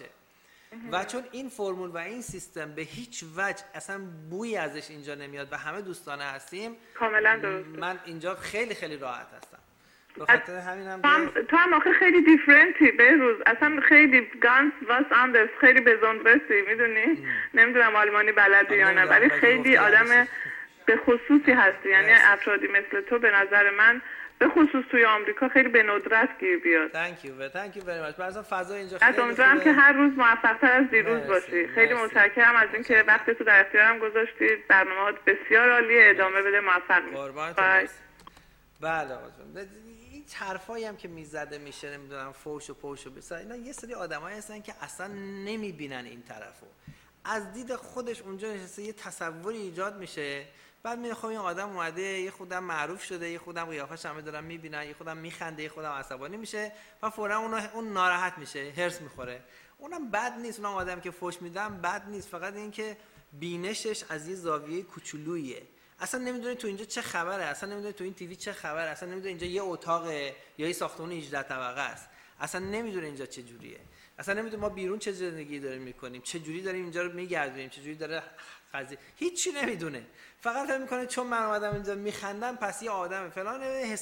و چون این فرمول و این سیستم به هیچ وجه اصلا بویی ازش اینجا نمیاد و همه دوستانه هستیم، کاملا درست، من اینجا خیلی خیلی راحت هستم. به خاطر همینم تو هم آخه خیلی دیفرنتی بهروز، اصلا خیلی گانس واس اندرس، خیلی بزندرسی، میدونی؟ نمیدونم آلمانی بلدی یا نه، ولی خیلی آدم به خصوصی هستی. یعنی افرادی مثل تو به نظر من به خصوص توی آمریکا خیلی به ندرت گیر بیاد. Thank you very much. مثلا فضای اینجا خیلی امیدوارم که هر روز موفق‌تر از دیروز باشی. خیلی متشکرم از اینکه وقتتو در اختیارم گذاشتید. برنامه‌ات بسیار عالیه، ادامه بده، موفق باشی. بله آقا جون. این حرفایی هم که میزده میشه نمیدونم فوش و پوش و بسا، اینا یه سری آدمایی هستن که اصلا نمیبینن این طرفو. از دید خودش اونجا نشسته یه تصوری ایجاد میشه، بعد میگه خب این آدم اومده یه خودم معروف شده، یه خودم قیافش همه دارن میبینن، یه خودم میخنده، یه خودم عصبانی میشه و فورا اون ناراحت میشه، هرس میخوره. اونم بد نیست، اونم آدم که فوش میدم بد نیست، فقط این که بینشش از یه زاویه کوچولویه. اصلا نمیدونه تو اینجا چه خبره، اصلا نمیدونه تو این تیوی چه خبره، اصلا نمیدونه اینجا یه اتاقه یا یه ساختمان 18 طبقه است، اصلا نمیدونه اینجا چه جوریه، اصلا نمیدونه ما بیرون چه زندگی داریم میکنیم، چه جوری داریم اینجا رو میگردونیم، چه جوری داره قضیه، هیچی نمیدونه. فقط فکر میکنه چون من اومدم اینجا میخندم پس یه آدم فلان،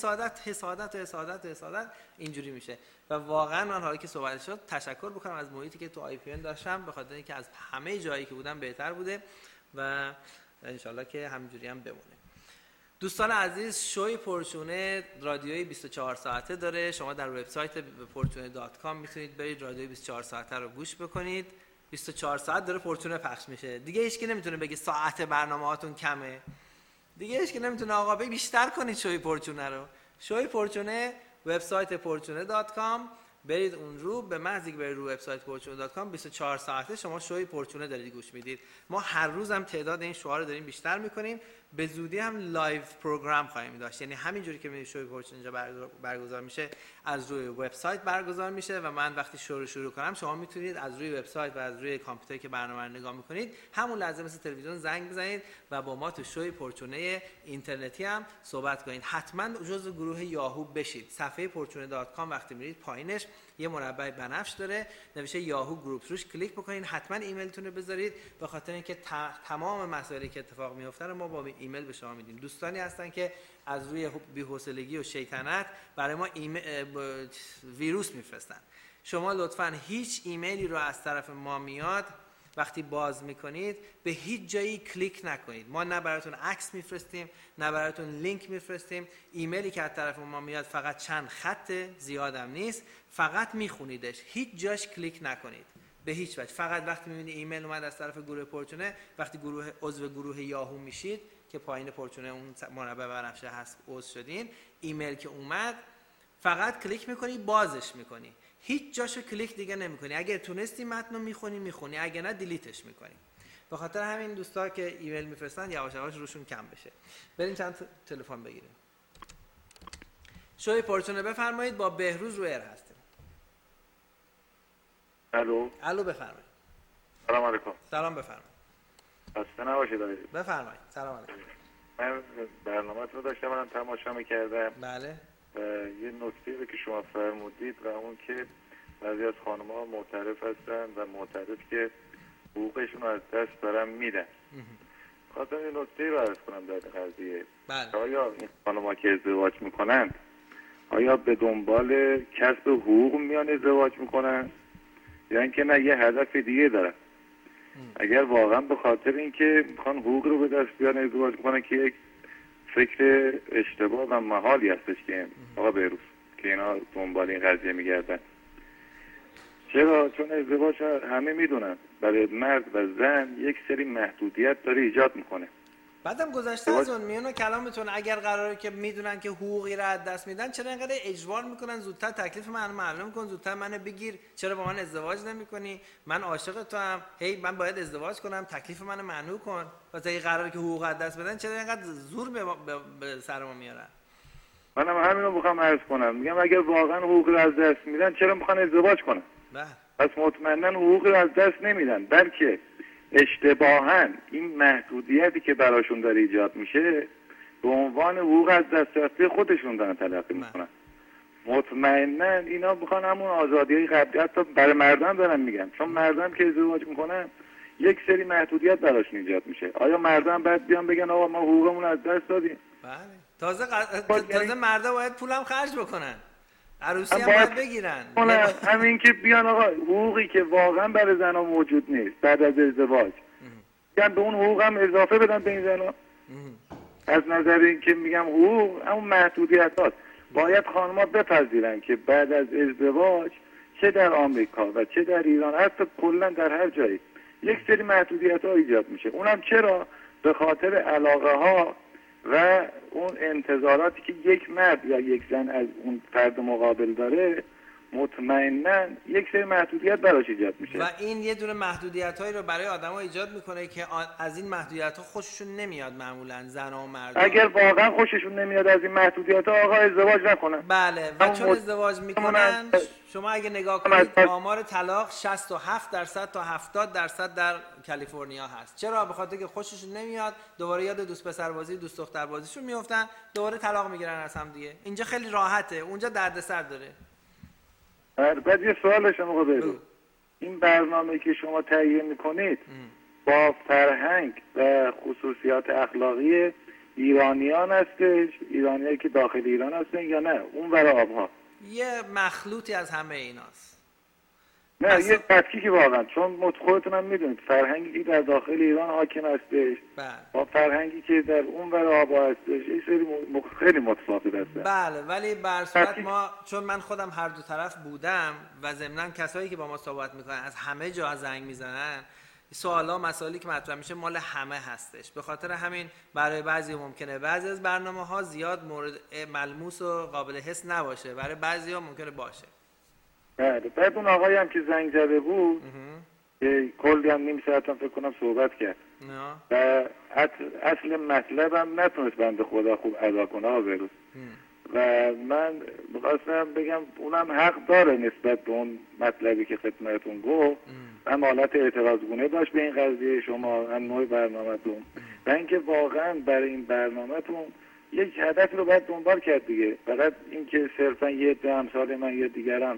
حسادت اینجوری میشه. و واقعا من حالا که صحبت شد تشکر بکنم از محیطی که تو IPN داشتم، به خاطر اینکه از همه جایی که بودم بهتر بوده و انشالله که همینجوری هم بمونه. دوستان عزیز، شوی پرچونه رادیوی 24 ساعته داره. شما در وبسایت portune.com میتونید برید رادیوی 24 ساعته رو گوش بکنید. 24 ساعت داره پرچونه پخش میشه. دیگه هیچ کی نمیتونه بگه ساعت برنامه‌هاتون کمه. دیگه هیچ کی نمیتونه آقا بگه بیشتر کنید شوی پرچونه رو. شوی پرچونه وبسایت portune.com، برید اون رو، به محض اینکه برید رو وبسایت portune.com 24 ساعته شما شوی پرچونه دارید گوش میدید. ما هر روز هم تعداد این شوها رو داریم بیشتر میکنیم. به زودی هم لایو پروگرام خواهیم داشت، یعنی همینجوری که شوی پرچونه اینجا برگزار میشه از روی وبسایت برگزار میشه و من وقتی شروع کنم شما میتونید از روی وبسایت و از روی کامپیوتر که برنامه رو نگاه میکنید همون لحظه مثل تلویزیون زنگ بزنید و با ما تو شوی پرچونه اینترنتی هم صحبت کنید. حتما جزو گروه یاهو بشید. صفحه portune.com وقتی میرید پایینش یه مربع بنفش داره نوشته یاهو گروپ، روش کلیک بکنین، حتما ایمیلتون رو بذارید، به خاطر اینکه تمام مسائلی که اتفاق میفته رو ما با ایمیل به شما میدیم. دوستانی هستن که از روی بی‌حوصلگی و شیطنت برای ما ویروس میفرستن. شما لطفاً هیچ ایمیلی رو از طرف ما میاد وقتی باز میکنید به هیچ جایی کلیک نکنید. ما نه براتون عکس میفرستیم نه براتون لینک میفرستیم. ایمیلی که از طرف ما میاد فقط چند خط، زیادم نیست، فقط میخونیدش، هیچ جاش کلیک نکنید به هیچ وجه. فقط وقتی میبینید ایمیل اومد از طرف گروه پرچونه، وقتی عضو گروه یاهو میشید که پایین پرچونه اون مربع بنفشه هست عضو شدین، ایمیل که اومد فقط کلیک میکنی، بازش میکنی، هیچ جاشو کلیک دیگه نمیکنی. اگر تونستی متنو میخونی، اگر نه دیلیتش میکنی. به خاطر همین دوستا که ایمیل میفرستن یواش یواش روشون کم بشه. بریم چند تلفن بگیریم. شوی پرچونه بفرمایید، با بهروز رو ایر هستیم. الو بفرمایید. سلام علیکم. سلام بفرمایید. خسته نباشید عزیز. بفرمایید. سلام علیکم. من برنامه رو داشتم، منم تماشا میکردم. بله. یه نکته رو که شما فرمودید و اون که بعضی از خانم‌ها معترف هستن و معترف که حقوقشون رو از دست دارن میدن. خواستم یه نکته رو عرض کنم در این قضیه. بله. آیا این خانم‌ها که ازدواج میکنن آیا به دنبال کسب حقوق میان ازدواج میکنن یا اینکه نه یه هدف دیگه دارن؟ اگر واقعا به خاطر اینکه میخوان حقوق رو به دست بیان ازدواج میکنن که یک فکر اشتباه و محالی هستش که آقا بهروز که اینا دنبال این قضیه میگردن. چرا؟ چون ازدواج همه میدونن برای مرد و زن یک سری محدودیت داره ایجاد میکنه. بعدم گذشته از اون میونه کلامتون اگر قراره که میدونن که حقوقی را از دست میدن، چرا اینقدر اجبار میکنن زودتر تکلیف من معلوم کن، زودتر منو بگیر، چرا با من ازدواج نمیکنی، من عاشق تو ام، هی من باید ازدواج کنم، تکلیف منو معلوم کن. واسه این قراره که حقوق از دست بدن چرا اینقدر زور به سر ما میارن؟ منم همینو میخوام عرض کنم، میگم اگر واقعا حقوق رو از دست میدن چرا میخوان ازدواج کنن؟ پس مطمئنا حقوق رو از دست نمیدن، بلکه اشتباهاً این محدودیتی که براشون داره ایجاد میشه به عنوان حقوق از دست رفته خودشون دارن تلقی میکنن. مطمئنا اینا میخوان همون آزادی قبلی، حتی برای مردان دارن میگن، چون مردان که ازدواج میکنن یک سری محدودیت براشون ایجاد میشه. آیا مردان بعد بیان بگن آقا ما حقوقمون از دست دادیم؟ بله. تازه مردا باید پولم خرج بکنن، عروسی هم باید بگیرن. همین که بیان آقا حقوقی که واقعا برای زنها موجود نیست بعد از ازدواج بیان به اون حقوق هم اضافه بدن به این زنها. از نظر این که میگم حقوق همون محدودیت هاست. باید خانم‌ها بپذیرن که بعد از ازدواج چه در آمریکا و چه در ایران، حتی کلا در هر جایی یک سری محدودیت ها ایجاد میشه. اونم چرا؟ به خاطر علاقه ها و اون انتظاراتی که یک مرد یا یک زن از اون فرد مقابل داره. مطمئنا یک سری محدودیت براش ایجاد میشه و این یه دونه محدودیت‌هایی رو برای آدم‌ها ایجاد میکنه که از این محدودیت‌ها خوششون نمیاد. معمولا زن و مرد اگر واقعا خوششون نمیاد از این محدودیت‌ها آقا ازدواج نکنن. بله، و چون ازدواج میکنن شما اگه نگاه کنید آمار طلاق 67% تا 70% در کالیفرنیا هست. چرا؟ به خاطر که خوششون نمیاد، دوباره یاد دوست پسر بازی دوست دختر بازیشون میافتن، دوباره طلاق میگیرن از هم دیگه. اینجا خیلی راحته، اونجا دردسر داره. بعد یه سوال داشتم آقا بهروز، این برنامه که شما تهیه میکنید با فرهنگ و خصوصیات اخلاقی ایرانیان هستش، ایرانیایی که داخل ایران هستن یا نه اون ورا آبها؟ یه مخلوطی از همه ایناست. نه یه قطعی که واقعا، چون خودتون هم میدونید فرهنگی که در داخل ایران حاکم هستش با فرهنگی که در اون ورا آبها هستش یه سری خیلی متفاوت هستن. بله، ولی به هر صورت ما، چون من خودم هر دو طرف بودم و ضمناً کسایی که با ما صحبت میکنن از همه جا زنگ میزنن، سوالا مسائلی که مطرح میشه مال همه هستش. به خاطر همین برای بعضی ممکنه بعضی از برنامه‌ها زیاد مورد ملموس و قابل حس نباشه، برای بعضی‌ها ممکنه باشه. بله. بعد اون آقایی هم که زنگ زده بود که کلی هم نیم ساعت هم فکر کنم صحبت کرد و اصل مطلب هم نتونست بنده خدا خوب ادا کنه آقا بهروز. و من می‌خواستم بگم اونم حق داره نسبت به اون مطلبی که خدمتتون گفت. هم حالت اعتراضگونه داشت به این قضیه شما، هم نوع برنامه‌تون، و اینکه واقعا برای این برنامه‌تون یک هدف رو باید دنبال کرد دیگه. فقط اینکه صرفا یه عده امثال من یا دیگران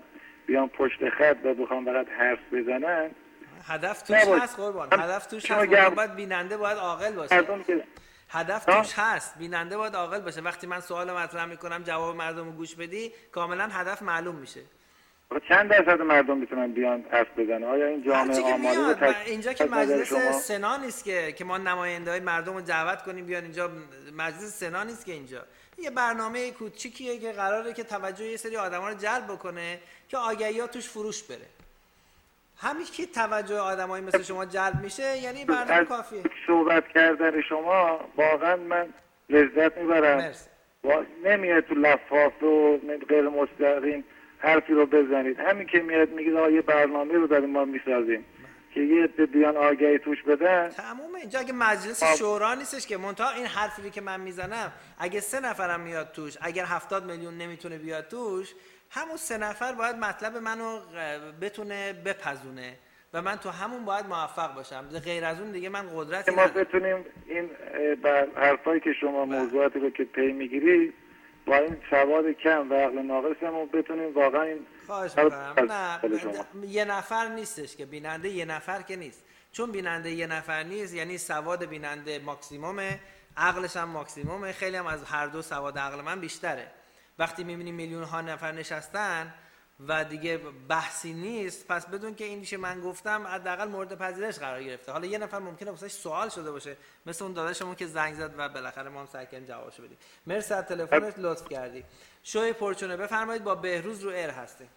بیان پشت خط و بخوام فقط حرف بزنن. هدف توش هست قربان، هدف توش هست، باید بیننده باید عاقل باشه. هدف توش هست، بیننده باید عاقل باشه. وقتی من سوال مطرح میکنم جواب مردم رو گوش بدی، کاملا هدف معلوم میشه. چند درصد مردم میتونن بیان حرف بزنن؟ آیا این جامعه آماده اینجا که مجلس سنا نیست که ما نماینده‌های مردم رو دعوت کنیم بیان اینجا، مجلس سنا نیست که اینجا. یه برنامه کوچیکیه که قراره که توجه یه سری آدما رو جلب بکنه که آگهی‌ها توش فروش بره. همین که توجه آدمایی مثل شما جلب میشه یعنی برنامه کافیه. صحبت کردن شما واقعا من لذت میبرم. نمیاد تو لفاف و غیر مستقیم حرفی رو بزنید. همین که میاد میگید آقا یه برنامه رو داریم ما میسازیم که یه عده بیان آگهی توش بدن. تمومه. اینجا اگه مجلس شورا نیستش که منتها این حرفی که من میزنم اگه 3 نفرم میاد توش، اگر 70 میلیون نمیتونه بیاد توش، همون 3 نفر باید مطلب منو بتونه بپزونه و من تو همون باید موفق باشم. غیر از اون دیگه من قدرتی ما بتونیم این حرفایی که شما موضوعاتی رو که پی میگیری با این سواد کم و عقل ناقصمون بتونیم واقعا این خواهش می‌کنم. نه یه نفر نیستش که بیننده، یه نفر که نیست. چون بیننده یه نفر نیست یعنی سواد بیننده ماکسیمومه، عقلش هم ماکسیمومه. خیلی هم از هر دو سواد عقل من بیشتره. وقتی می‌بینی میلیون ها نفر نشستن و دیگه بحثی نیست، پس بدون که این چیزی من گفتم حداقل مورد پذیرش قرار گرفته. حالا یه نفر ممکنه واسش سوال شده باشه، مثل اون داداشمون که زنگ زد و بالاخره ما هم سعی کردیم جوابشو بدیم. مرسی از تلفنت، لطف کردی. شوی پرچونه بفرمایید، با بهروز رو ایر هستیم.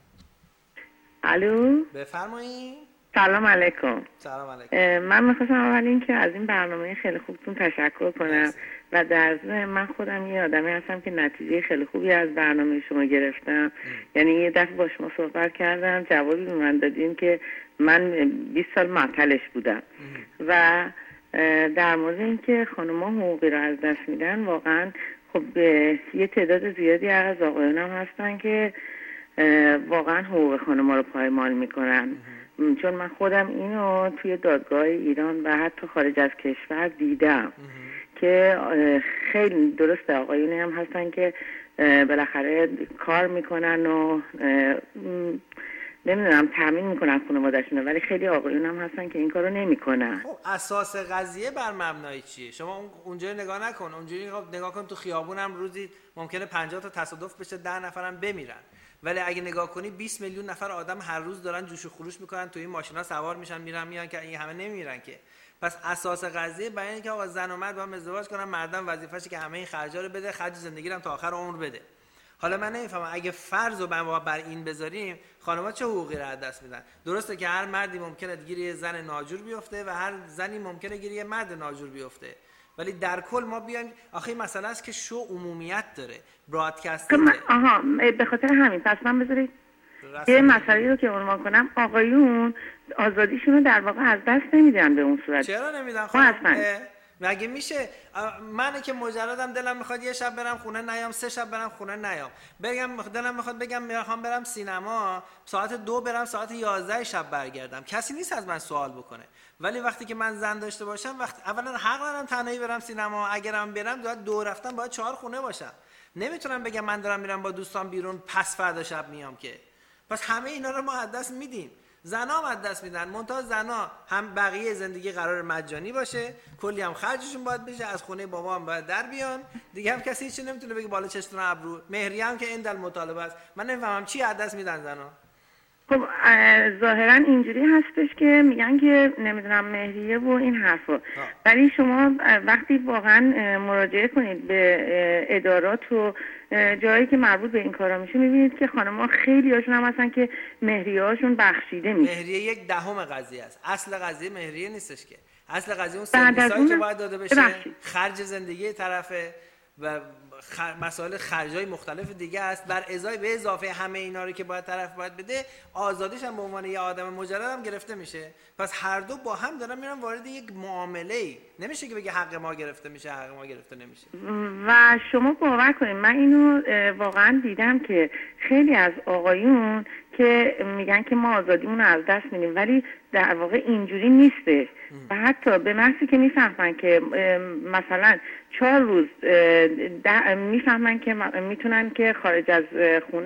الو بفرمایید. سلام علیکم. سلام علیکم. من می‌خواستم اول اینکه از این برنامه خیلی خوبتون تشکر کنم و در ضمن من خودم یه آدمی هستم که نتیجه خیلی خوبی از برنامه شما گرفتم. یعنی یه دفعه با شما صحبت کردم، جوابی به من دادین که من 20 سال معطلش بودم و در مورد اینکه خانم‌ها حقوقی رو از دست میدن، واقعا خب یه تعداد زیادی از آقایون هم هستن که واقعا حقوق خانم‌ها رو پایمال میکنن. چون من خودم اینو توی دادگاه ایران و حتی خارج از کشور دیدم که خیلی درسته آقایونی هم هستن که بالاخره کار میکنن و نمیدونم تامین میکنن خانواده‌شون، ولی خیلی آقایون هم هستن که این کارو نمیکنن. خب اساس قضیه بر مبنای چیه؟ شما اونجوری نگاه نکن، اونجوری نگاه کن تو خیابونم روزی ممکنه 50 تا تصادف بشه، 10 نفرم بمیرن. ولی اگه نگاه کنی 20 میلیون نفر آدم هر روز دارن جوش و خروش میکنن، تو این ماشینا سوار میشن میرن میان که این همه نمیرن که. پس اساس قضیه بیان اینه که آقا زن و مرد با هم ازدواج کنن، مردم وظیفه‌شه که همه این خرجا رو بده، خرج زندگی رو تا آخر عمر بده. حالا من نمیفهمم اگه فرض رو بر این بذاریم، خانم‌ها چه حقوقی رو از دست میدن؟ درسته که هر مردی ممکنه گیر یه زن ناجور بیفته و هر زنی ممکنه گیر یه مرد ناجور بیفته، ولی در کل ما بیایم آخه این مسئله است که شو عمومیت داره، برادکاستینگ. آها به خاطر همین پس من بذارید یه مسئله رو که عنوان کنم، آقایون آزادیشون رو در واقع از دست نمیدن به اون صورت. چرا نمیدن خانم؟ مگه میشه من که مجردم دلم میخواد یه شب برم خونه نیام، 3 شب برم خونه نیام، بگم دلم میخواد بگم میخوام برم سینما ساعت 2 برم ساعت 11 شب برگردم، کسی نیست از من سوال بکنه. ولی وقتی که من زن داشته باشم، اولا حق ندارم تنهایی برم سینما، اگرم برم باید 2 رفتم باید 4 خونه باشم. نمیتونم بگم من دارم میرم با دوستان بیرون پس فردا شب میام که. پس همه اینا رو ما از دست میدیم. زنا هم از دست میدن، منتها زنا هم بقیه زندگی قرار مجانی باشه، کلی هم خرجشون باید بشه، از خونه بابا هم باید در بیان، دیگه هم کسی هیچی نمیتونه بگه بالا چشتون ابرو. مهریه هم که این دل مطالبه است. من نمیفهمم چی از دست میدن زنا. خب ظاهرا اینجوری هستش که میگن که نمیدونم مهریه و این حرفا، ولی شما وقتی واقعا مراجعه کنید به ادارات و جایی که مربوط به این کارا میشه، میبینید که خانم‌ها خیلی هاشون هم هستن که مهریه هاشون بخشیده میشه. مهریه 1/10 قضیه است. اصل قضیه مهریه نیستش که. اصل قضیه اون سرویسایی که باید داده بشه، خرج زندگی طرفه و مسائل خرجای مختلف دیگه است. بر ازای به اضافه همه اینا رو که باید طرف باید بده، آزادیش هم به عنوان یه آدم مجرد هم گرفته میشه. پس هر دو با هم دارن میرن وارد یک معامله‌ای. نمیشه که بگه حق ما گرفته میشه، حق ما گرفته نمیشه. و شما باور کنید من اینو واقعا دیدم که خیلی از آقایون که میگن که ما آزادیمون رو از دست میدیم، ولی در واقع اینجوری نیسته. و حتی به محضی که میفهمن که مثلا 4 روز میفهمن که میتونن که خارج از خونه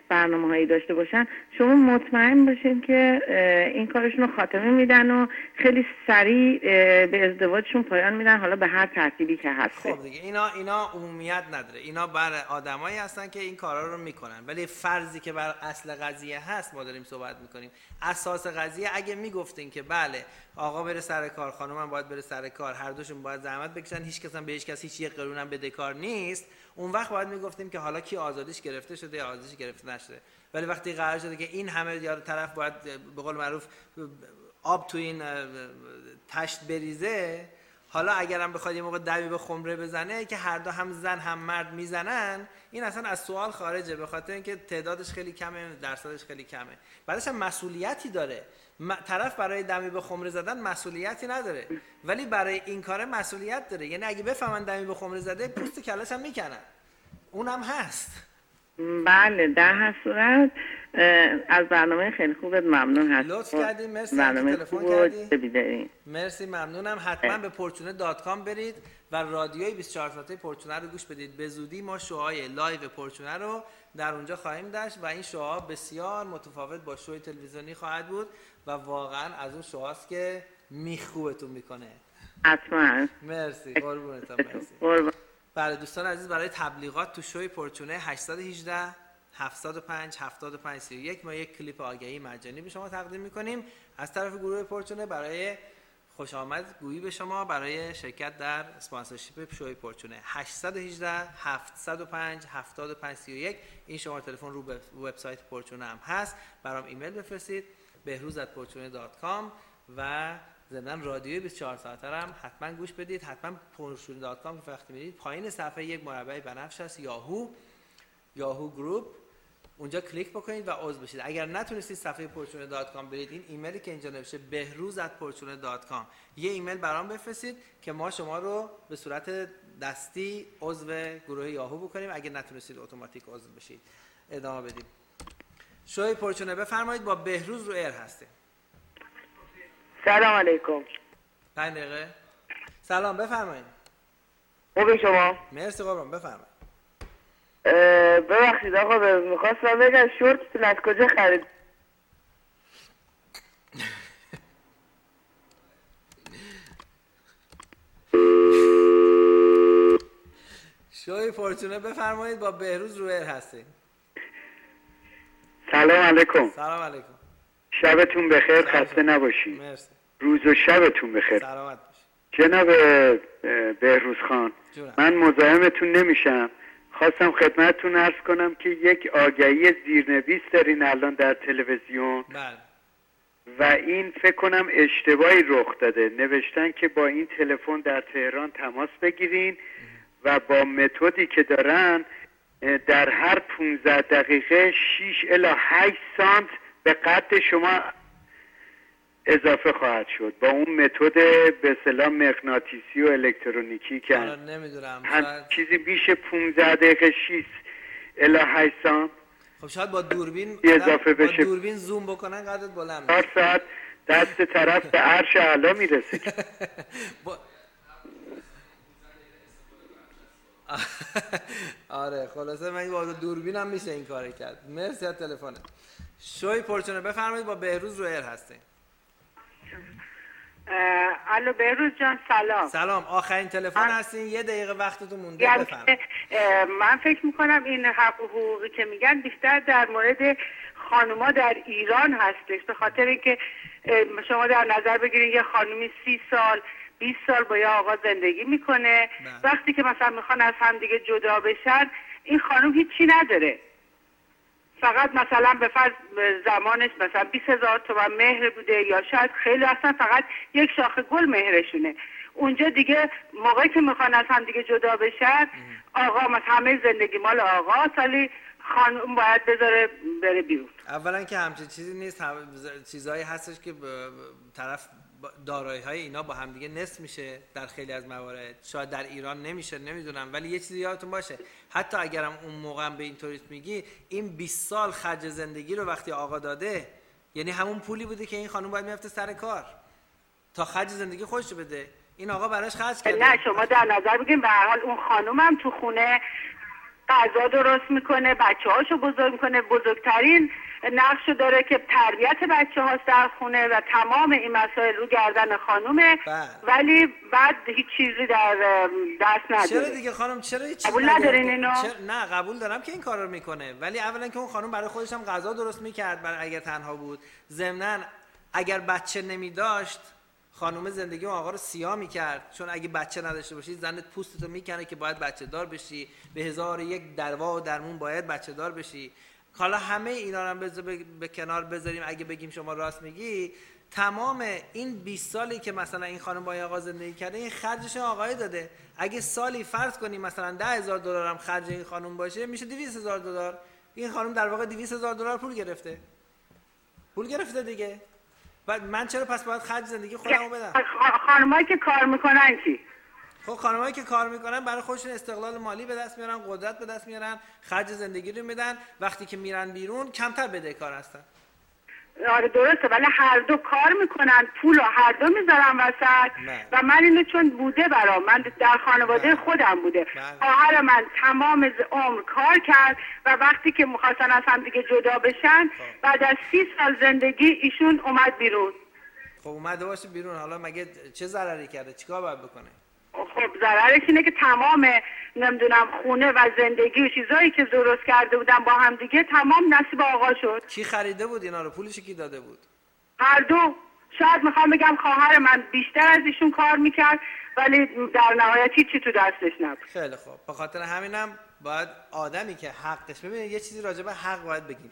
برنامه‌هایی داشته باشن، شما مطمئن باشین که این کارشون رو خاتمه میدن و خیلی سریع به ازدواجشون پایان میدن، حالا به هر ترتیبی که هست. خب دیگه اینا عمومیت نداره، اینا بر آدمایی هستن که این کارا رو میکنن، ولی فرضی که بر اصل قضیه هست ما داریم صحبت میکنیم. اساس قضیه اگه میگفتین که بله آقا بره سر کار، خانومم باید بره سر کار، هر دوشون باید زحمت بکشن، هیچ کس هم به هیچ کس هیچ یک قرون هم بدهکار نیست، اون وقت باید میگفتیم که حالا کی آزادیش گرفته شده یا آزادیش گرفته نشده. ولی وقتی قرار شده که این همه یار طرف باید به قول معروف آب تو این تشت بریزه، حالا اگرم بخواد یه موقع دبی به خمره بزنه که هر دو هم زن هم مرد میزنن، این اصلا از سوال خارجه، به خاطر اینکه تعدادش خیلی کمه، درصدش خیلی کمه. بعدش هم مسئولیتی داره. طرف برای دمی به خمره زدن مسئولیتی نداره، ولی برای این کار مسئولیت داره. یعنی اگه بفهمن دمی به خمره زده، پوست کله‌ش هم میکنن. اونم هست. بله، در هر صورت از برنامه خیلی خوبت ممنون هستم. لطف کردی، مرسی برنامه تلفن کردی. کردی. مرسی، ممنونم. حتما به پرچونه.com برید و رادیوی 24 ساعته پرچونه رو گوش بدید. به زودی ما شوهای لایو پرچونه رو در اونجا خواهیم داشت و این شوها بسیار متفاوت با شوی تلویزیونی خواهد بود و واقعا از اون شوهاست که میخوبتون میکنه. حتما. مرسی، قربونتم. مرسی. بله دوستان عزیز، برای تبلیغات تو شوی پرچونه 818 705 7531 ما یک کلیپ آگهی مجانی به شما تقدیم میکنیم از طرف گروه پرچونه برای خوش آمد گویی به شما برای شرکت در اسپانسرشیپ شوی پرچونه. 818 705 7531 این شماره تلفن رو به وبسایت پرچونه هم هست. برام ایمیل بفرستید behruz@porchune.com و ضمن رادیوی 24 ساعته هم حتما گوش بدید. حتما porchune.com که وقتی میرید پایین صفحه یک مربع بنفش هست یاهو گروپ، اونجا کلیک بکنید و عضو بشید. اگر نتونستید صفحه porchune.com برید، این ایمیلی که اینجا نوشته behruz@porchune.com یه ایمیل برام بفرستید که ما شما رو به صورت دستی عضو گروه یاهو بکنیم. اگر نتونستید اتوماتیک عضو بشید. ادامه بدیم. شوی پرچونه بفرمایید، با بهروز رو ایر هسته. سلام علیکم. 5 دقیقه. سلام، بفرمایید. خوبی شما؟ مرسی قربان، بفرمایید. ببخشید آقا، میخواستم بگم شورتتون از کجا خرید؟ شوی پرچونه بفرمایید، با بهروز رو ایر هسته. سلام علیکم. سلام علیکم. شبتون بخیر، خسته نباشید. مرسی. روز و شبتون بخیر. سلامت باشید. جناب بهروز خان، من مزاحمتون نمیشم. خواستم خدمتتون عرض کنم که یک آگهی زیرنویس دارین الان در تلویزیون. بله. و این فکر کنم اشتباهی رخ داده. نوشتن که با این تلفن در تهران تماس بگیرین و با متدی که دارن در هر 15 دقیقه 6 الی 8 سانت به قد شما اضافه خواهد شد با اون متد به اصطلاح مغناطیسی و الکترونیکی که نمیدونم هم چیزی بیشه 15 دقیقه 6 الی 8 سانت. خب شاید با دوربین اضافه بشه، با دوربین زوم بکنن قدرت بلند 4 ساعت دست طرف به عرش اعلا میرسه. آره خلاصه من با دوربین هم میشه این کارو کرد. مرسی از تلفنت. شوی پرچونه بفرمایید، با بهروز رو ایر هستین. الو بهروز جان، سلام. سلام، آخرین تلفن هستین، 1 دقیقه وقتتون مونده، بفرمایید. من فکر میکنم این حق و حقوقی که میگن بیشتر در مورد خانوما در ایران هستش، به خاطر اینکه شما در نظر بگیرید یه خانومی 30 سال 20 سال با یه آقا زندگی میکنه، وقتی که مثلا میخوان از هم دیگه جدا بشن، این خانوم هیچی نداره، فقط مثلا به فرض زمانش مثلا 20,000 تومان مهر بوده یا شاید خیلی اصلا فقط یک شاخه گل مهرشونه. اونجا دیگه موقعی که میخوان از هم دیگه جدا بشن، آقا مثلا همه زندگی مال آقا، سالی خانم باید بذاره بره بیرون. اولا که همچین چیزی نیست، چیزایی هستش که طرف دارایی‌های اینا با هم دیگه نصف میشه در خیلی از موارد. شاید در ایران نمیشه، نمیدونم، ولی یه چیزی یادتون باشه حتی اگرم اون موقع به این طوریت میگی، این 20 سال خرج زندگی رو وقتی آقا داده، یعنی همون پولی بوده که این خانم باید میرفته سر کار تا خرج زندگی خودش بده، این آقا براش خرج کرده. نه شما در نظر بگیم به هر حال اون خانم هم تو خونه غذا درست میکنه، بچه‌هاشو بزرگ میکنه، بزرگترین نقشو داره که تربیت بچه‌هاست در خونه و تمام این مسائل رو گردن خانومه. ولی بعد هیچ چیزی در دست نداره. چرا دیگه خانم؟ چرا هیچ چیزی قبول ندارین اینو؟ نه قبول دارم که این کارا رو میکنه، ولی اولا که اون خانم برای خودش هم غذا درست میکرد اگر تنها بود. ضمناً اگر بچه نمیداشت خانومه زندگی اون آقا رو سیاه میکرد، چون اگه بچه نداشته باشی زنت پوستتو میکنه که باید بچه دار بشی، به 1001 دوا و درمون باید بچه دار بشی. حالا همه اینا رو هم به کنار بذاریم، اگه بگیم شما راست میگی، تمام این 20 سالی که مثلا این خانم با این آقا زندگی کرده این خرجش آقای داده. اگه سالی فرض کنیم مثلا $10,000 هم خرج این خانم باشه میشه $200,000. این خانم در واقع $200,000 پول گرفته دیگه. بعد من چرا پس باید خرج زندگی خودمو بدم؟ خانمایی که کار میکنن چی؟ خب خانمایی که کار میکنن برای خودشون استقلال مالی به دست میارن، قدرت به دست میارن، خرج زندگی رو میدن، وقتی که میرن بیرون کمتر بدهکار هستن. آره درسته، ولی هر دو کار میکنن، پول هر دو میذارن وسط. و من اینو چون بوده برام، من در خانواده خودم بوده، خواهر من تمام عمر کار کرد و وقتی که میخواستن از هم دیگه جدا بشن بعد از 30 سال زندگی ایشون اومد بیرون. خب اومده باشه بیرون، حالا مگه چه ضرری کرده؟ چیکار باید بکنه؟ خب ضررش اینه که تمام نمیدونم خونه و زندگی و چیزایی که درست کرده بودن با هم دیگه تمام نصیب آقا شد. کی خریده بود اینا رو؟ پولش کی داده بود؟ هر دو. شاید میخوام بگم خواهر من بیشتر از ایشون کار میکرد ولی در نهایت هیچی تو دستش نبود. خیلی خوب، به خاطر همینم باید آدمی که حقش، ببینید یه چیزی راجع به حق باید بگیم.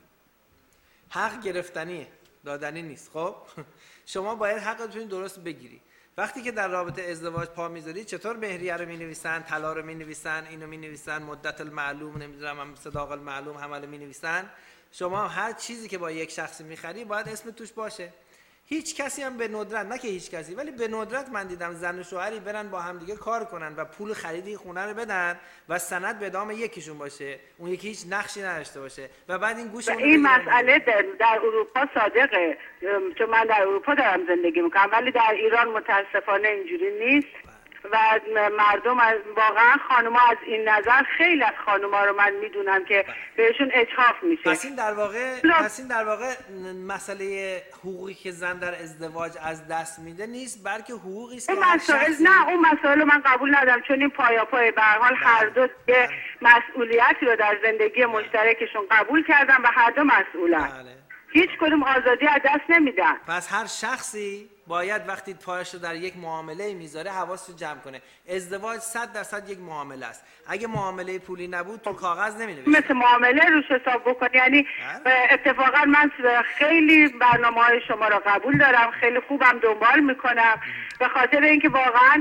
حق گرفتنیه، دادنی نیست. خب شما باید حقتون درست بگیری. وقتی که در رابطه ازدواج پا میذاری چطور مهریه رو مینویسن، طلا رو مینویسن، اینو مینویسن، مدت المعلوم، نمیدونم صداق المعلوم، همه مینویسن. شما هر چیزی که با یک شخصی میخری باید اسم توش باشه. هیچ کسی هم به ندرت، نه که هیچ کسی، ولی به ندرت من دیدم زن و شوهری برن با هم دیگه کار کنن و پول خرید خونه رو بدن و سند به نام یکیشون باشه، اون یکی هیچ نقشی نداشته باشه و بعد این گوش این مسئله در اروپا صادقه، چون من در اروپا دارم زندگی میکنم، ولی در ایران متاسفانه اینجوری نیست و مردم واقعا خانوما از این نظر، خیلی از خانوما رو من میدونم که بهشون اجحاف میشه. پس این در واقع مسئله حقوقی که زن در ازدواج از دست میده نیست، بلکه حقوقی است که اون مسائل رو من قبول ندارم، چون این پایاپای به هر حال هر دو مسئولیتی رو در زندگی مشترکشون قبول کردن و هر دو مسئولن. هیچ کدوم آزادی از دست نمیدن. پس هر شخصی باید وقتی پایش رو در یک معامله میذاره حواسش رو جمع کنه. ازدواج 100% یک معامله است. اگه معامله پولی نبود تو کاغذ نمینوشت. مثل معامله روش حساب بکنی. یعنی اتفاقا من خیلی برنامه‌های شما رو قبول دارم، خیلی خوبم دنبال میکنم، به خاطر اینکه واقعا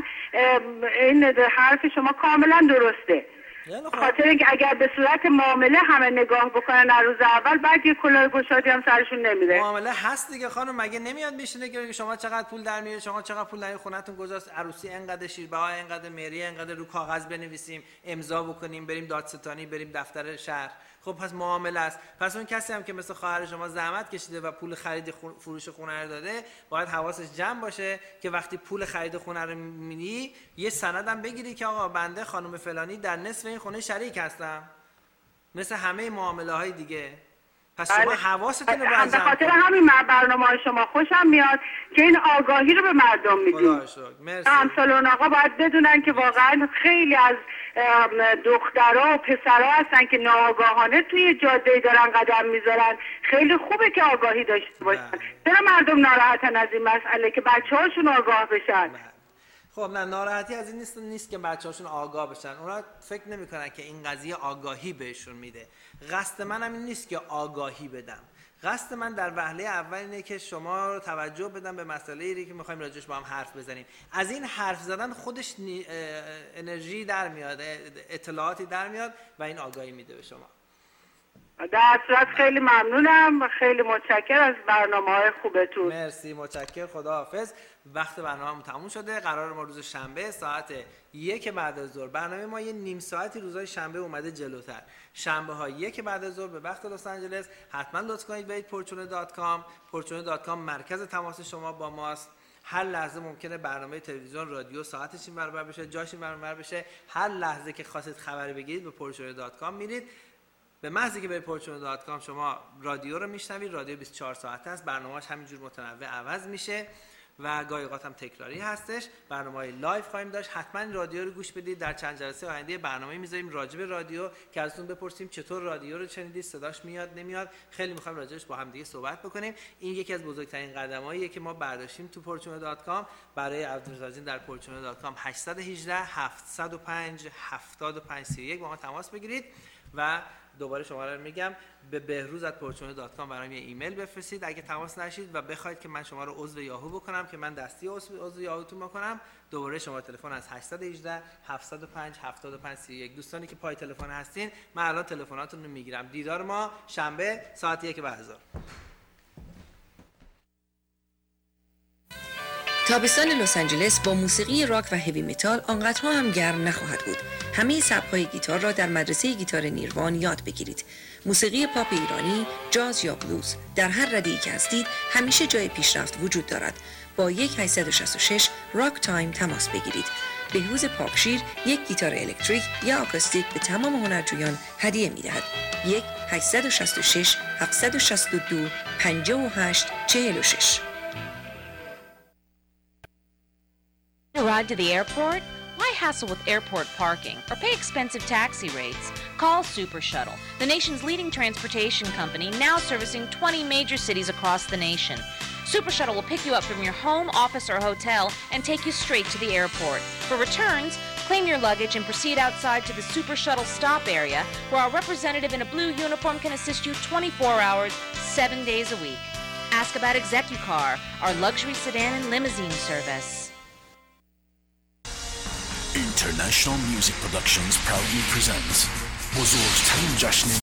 این حرف شما کاملا درسته. خاطر اینکه اگر به صورت معامله همه نگاه بکنن از روز اول، بعد یه کلاه گشادی هم سرشون نمیره. معامله هست دیگه خانم، مگه نمیاد میشینه که شما چقدر پول در میاره، شما چقدر پول در خونتون گذاشت، عروسی اینقدر، شیربها اینقدر، مهریه اینقدر، رو کاغذ بنویسیم، امضا بکنیم، بریم دادستانی، بریم دفتر شهر. خب پس معامله است. پس اون کسی هم که مثل خواهر شما زحمت کشیده و پول خرید فروش خونه رو داده، باید حواسش جمع باشه که وقتی پول خرید خونه رو میدی یه سندم بگیری که آقا بنده خانم فلانی در نصف این خونه شریک هستم، مثل همه معامله های دیگه. پس شما حواستون رو باید به خاطر همین برنامه‌های شما خوشم میاد که این آگاهی رو به مردم میدین. امثال اون آقا باید بدونن که واقعا خیلی از دخترها و پسرها هستن که ناآگاهانه توی جاده دارن قدم میذارن. خیلی خوبه که آگاهی داشته باشن. چرا مردم ناراحتن از این مسئله که بچه‌هاشون آگاه بشن؟ خب نه، ناراحتی از این نیست که بچه‌هاشون آگاه بشن. اونا فکر نمی‌کنن که این قضیه آگاهی بهشون میده. قصد منم این نیست که آگاهی بدم. قصد من در وهله اول اینه که شما رو توجه بدم به مسئله‌ای که می‌خوایم راجعش با هم حرف بزنیم. از این حرف زدن خودش انرژی در میاد، اطلاعاتی در میاد و این آگاهی میده به شما. در صورت خیلی ممنونم، خیلی متشکرم از برنامه‌های خوبتون. مرسی، متشکرم، خداحافظ. وقت برنامه‌مون تموم شده. قرار ما روز شنبه ساعت 1 بعد از ظهر، برنامه ما یه نیم ساعتی روزهای شنبه اومده جلوتر. شنبه ها 1 بعد از ظهر به وقت لس آنجلس. حتما لطف کنید برید پورچونه.com. پورچونه.com مرکز تماس شما با ماست هر لحظه ممکنه برنامه تلویزیون، رادیو ساعتش این برابر بشه، جاش این برابر بشه. هر لحظه که خواستید خبری بگیرید به پرشونه.com میرید. به محض که به پرشونه.com شما رادیو رو میشنوید، رادیو 24 ساعته است، برنامه‌اش همینجور متنوع عوض میشه و گاهی اوقات هم تکراری هستش. برنامه‌های لایو خواهیم داشت. حتما رادیو رو گوش بدید. در چند جلسه آینده برنامه میذاریم راجع به رادیو که ازتون بپرسیم چطور رادیو رو شنیدید، صداش میاد نمیاد. خیلی می‌خوایم راجعش با هم دیگه صحبت بکنیم. این یکی از بزرگترین قدم‌هاییه که ما برداشتیم تو پرشونه.com. برای ادرس در پرشونه.com 818 705 7531 با ما تماس بگیرید و دوباره شماره رو میگم، به behruz@porchone.com برام یه ایمیل بفرستید اگه تماس نشید و بخواید که من شما رو عضو یاهو بکنم که من دستی عضو یاهوتون بکنم. دوباره شماره تلفن از 818 705 7531. دوستانی که پای تلفن هستین، من الان تلفناتون رو میگیرم. دیدار ما شنبه ساعت 1 بعد از ظهر. تابستان لس آنجلس با موسیقی راک و هیوی متال آنقدرها هم گرم نخواهد بود. همه سبک‌های گیتار را در مدرسه گیتار نیروان یاد بگیرید. موسیقی پاپ ایرانی، جاز یا بلوز، در هر رده‌ای که هستید همیشه جای پیشرفت وجود دارد. با 1-866 راک تایم تماس بگیرید. بهروز پاکشیر یک گیتار الکتریک یا آکوستیک به تمام هنرجویان هدیه می‌دهد. 1-866 762 5846. Ride to the airport? Why hassle with airport parking or pay expensive taxi rates? Call Super Shuttle, the nation's leading transportation company, now servicing 20 major cities across the nation. Super Shuttle will pick you up from your home, office, or hotel and take you straight to the airport. For returns, claim your luggage and proceed outside to the Super Shuttle stop area, where our representative in a blue uniform can assist you 24 hours, 7 days a week. Ask about ExecuCar, our luxury sedan and limousine service. International Music Productions proudly presents بزرگترین جشن